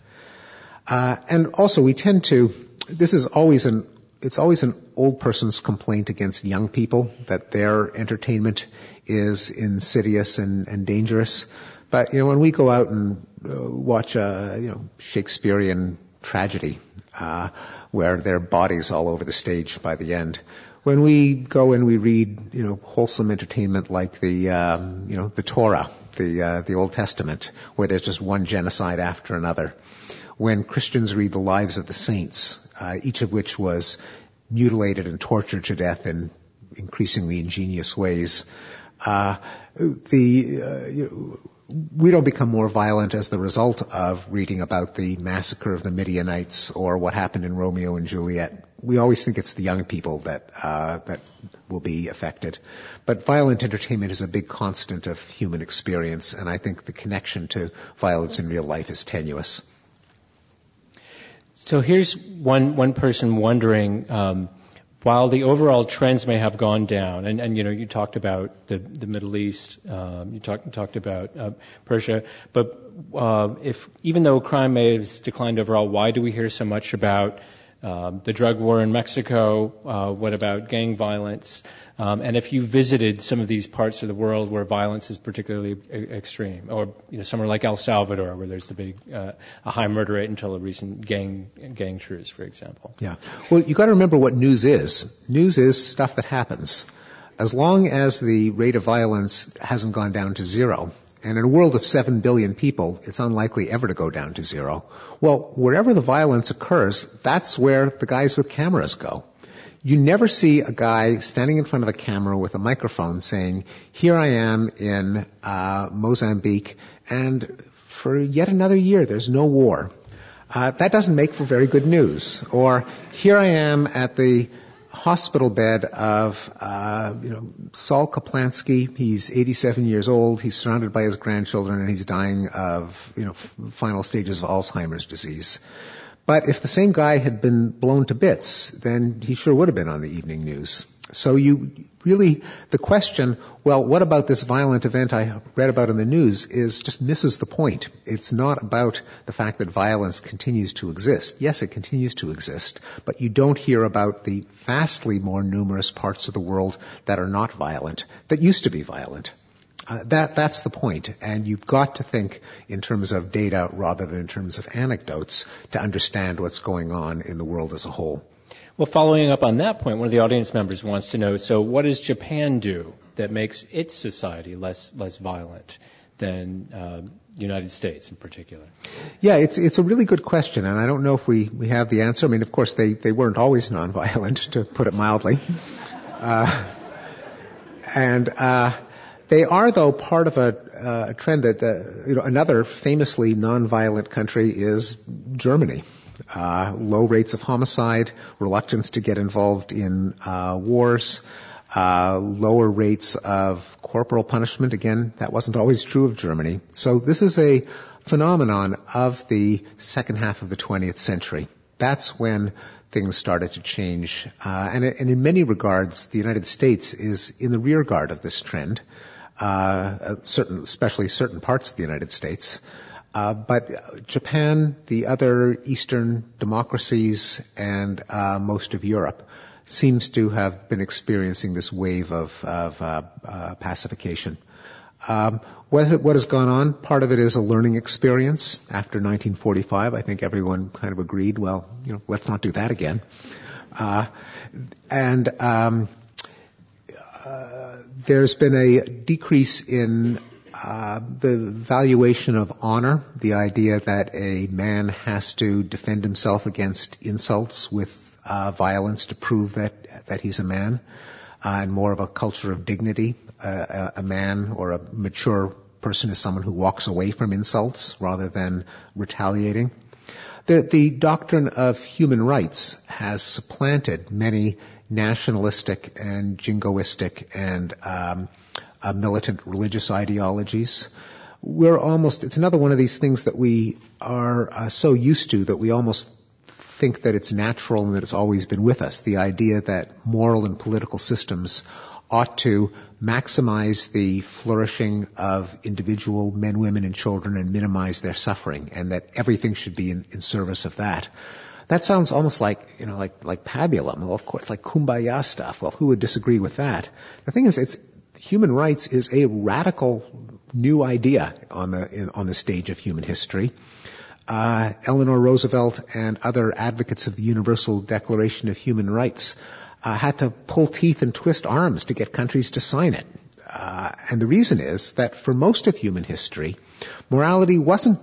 Uh, and also, we tend to, this is always an It's always an old person's complaint against young people that their entertainment is insidious and, and dangerous. But, you know, when we go out and uh, watch a, you know, Shakespearean tragedy, uh, where there are bodies all over the stage by the end, when we go and we read, you know, wholesome entertainment like the, um, you know, the Torah, the, uh, the Old Testament, where there's just one genocide after another, when Christians read the lives of the saints, uh, each of which was mutilated and tortured to death in increasingly ingenious ways, uh, the, uh, you know, we don't become more violent as the result of reading about the massacre of the Midianites or what happened in Romeo and Juliet. We always think it's the young people that uh, that will be affected. But violent entertainment is a big constant of human experience, and I think the connection to violence in real life is tenuous. So here's one one person wondering, um, while the overall trends may have gone down, and, and you know, you talked about the, the Middle East, um, you talked talked about uh, Persia, but uh, if even though crime may have declined overall, why do we hear so much about um, the drug war in Mexico? Uh, what about gang violence? Um, and if you visited some of these parts of the world where violence is particularly e- extreme, or you know, somewhere like El Salvador, where there's the big uh, a high murder rate until a recent gang gang truce, for example. Yeah. Well, you got to remember what news is. News is stuff that happens. As long as the rate of violence hasn't gone down to zero, and in a world of seven billion people, it's unlikely ever to go down to zero. Well, wherever the violence occurs, that's where the guys with cameras go. You never see a guy standing in front of a camera with a microphone saying, here I am in uh, Mozambique, and for yet another year there's no war. Uh, that doesn't make for very good news. Or, here I am at the hospital bed of, uh, you know, Saul Kaplansky. He's eighty-seven years old. He's surrounded by his grandchildren, and he's dying of, you know, final stages of Alzheimer's disease. But if the same guy had been blown to bits, then he sure would have been on the evening news. So you really, the question, well, what about this violent event I read about in the news, is just misses the point. It's not about the fact that violence continues to exist. Yes, it continues to exist, but you don't hear about the vastly more numerous parts of the world that are not violent, that used to be violent. Uh, that, that's the point. And you've got to think in terms of data rather than in terms of anecdotes to understand what's going on in the world as a whole. Well, following up on that point, one of the audience members wants to know, so what does Japan do that makes its society less less violent than um, the United States in particular? Yeah, it's it's a really good question, and I don't know if we, we have the answer. I mean, of course, they, they weren't always nonviolent, to put it mildly. Uh, and uh They are, though, part of a, uh, a trend that, uh, you know, another famously nonviolent country is Germany. Uh, low rates of homicide, reluctance to get involved in uh, wars, uh, lower rates of corporal punishment. Again, that wasn't always true of Germany. So this is a phenomenon of the second half of the twentieth century. That's when things started to change. Uh, and, and in many regards, the United States is in the rear guard of this trend. Uh, certain, especially certain parts of the United States. Uh, but Japan, the other Eastern democracies, and uh, most of Europe seems to have been experiencing this wave of, of uh, uh, pacification. Um, what, what has gone on? Part of it is a learning experience. After nineteen forty-five, I think everyone kind of agreed, well, you know, let's not do that again. Uh, and um, uh, there's been a decrease in uh, the valuation of honor, the idea that a man has to defend himself against insults with uh, violence to prove that that he's a man, uh, and more of a culture of dignity. Uh, a, a man or a mature person is someone who walks away from insults rather than retaliating. The, the doctrine of human rights has supplanted many nationalistic and jingoistic and um, uh, militant religious ideologies. We're almost, it's another one of these things that we are uh, so used to that we almost think that it's natural and that it's always been with us. The idea that moral and political systems ought to maximize the flourishing of individual men, women, and children and minimize their suffering, and that everything should be in, in service of that. That sounds almost like, you know, like, like pabulum. Well, of course, like kumbaya stuff. Well, who would disagree with that? The thing is, it's, human rights is a radical new idea on the, in, on the stage of human history. Uh, Eleanor Roosevelt and other advocates of the Universal Declaration of Human Rights Uh, had to pull teeth and twist arms to get countries to sign it. Uh, and the reason is that for most of human history, morality wasn't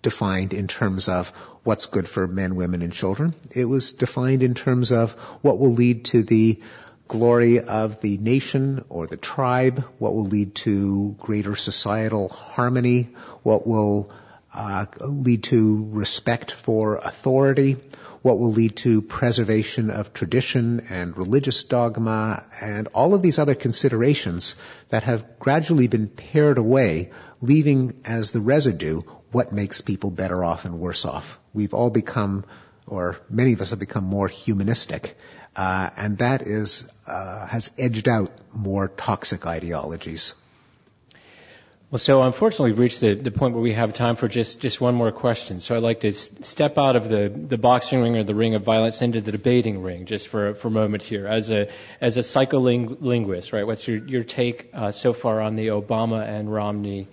defined in terms of what's good for men, women, and children. It was defined in terms of what will lead to the glory of the nation or the tribe, what will lead to greater societal harmony, what will uh, lead to respect for authority, what will lead to preservation of tradition and religious dogma, and all of these other considerations that have gradually been pared away, leaving as the residue what makes people better off and worse off. We've all become, or many of us have become, more humanistic, uh, and that is uh, has edged out more toxic ideologies. Well, so unfortunately we've reached the, the point where we have time for just, just one more question. So I'd like to s- step out of the, the boxing ring or the ring of violence into the debating ring just for, for a moment here. As a as a psycholinguist, right, what's your, your take uh, so far on the Obama and Romney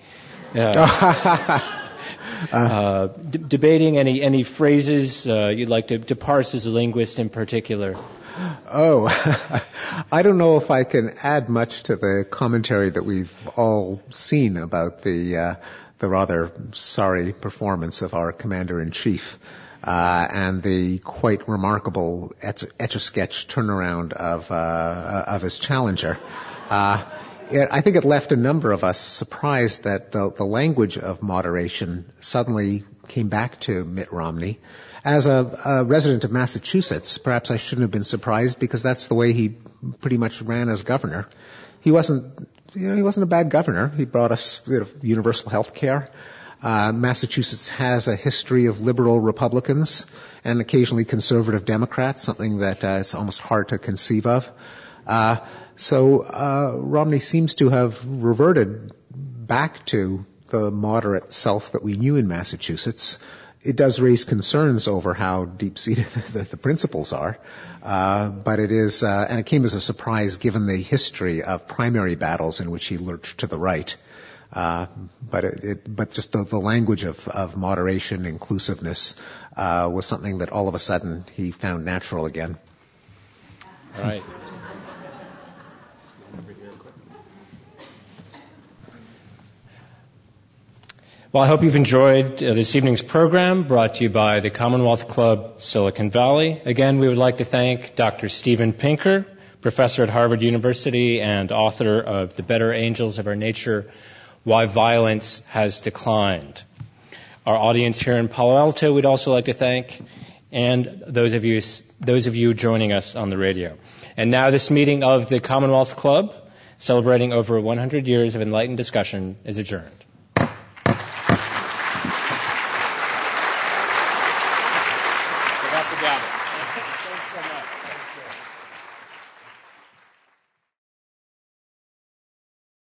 uh, uh, d- debating? Any any phrases uh, you'd like to, to parse as a linguist in particular? Oh, I don't know if I can add much to the commentary that we've all seen about the uh, the rather sorry performance of our commander-in-chief uh, and the quite remarkable etch- etch-a-sketch turnaround of uh, of his challenger. Uh, it, I think it left a number of us surprised that the, the language of moderation suddenly came back to Mitt Romney. As a, a resident of Massachusetts, perhaps I shouldn't have been surprised because that's the way he pretty much ran as governor. He wasn't, you know, he wasn't a bad governor. He brought us you know, universal health care. Uh, Massachusetts has a history of liberal Republicans and occasionally conservative Democrats, something that uh, is almost hard to conceive of. Uh, so uh, Romney seems to have reverted back to the moderate self that we knew in Massachusetts. It does raise concerns over how deep-seated the, the principles are, uh, but it is, uh, and it came as a surprise given the history of primary battles in which he lurched to the right. Uh, but it, it, but just the, the language of, of moderation, inclusiveness, uh, was something that all of a sudden he found natural again. All right. Well, I hope you've enjoyed uh, this evening's program brought to you by the Commonwealth Club Silicon Valley. Again, we would like to thank Doctor Steven Pinker, professor at Harvard University and author of The Better Angels of Our Nature, Why Violence Has Declined. Our audience here in Palo Alto we'd also like to thank, and those of you those of you joining us on the radio. And now this meeting of the Commonwealth Club, celebrating over one hundred years of enlightened discussion, is adjourned. Gavel.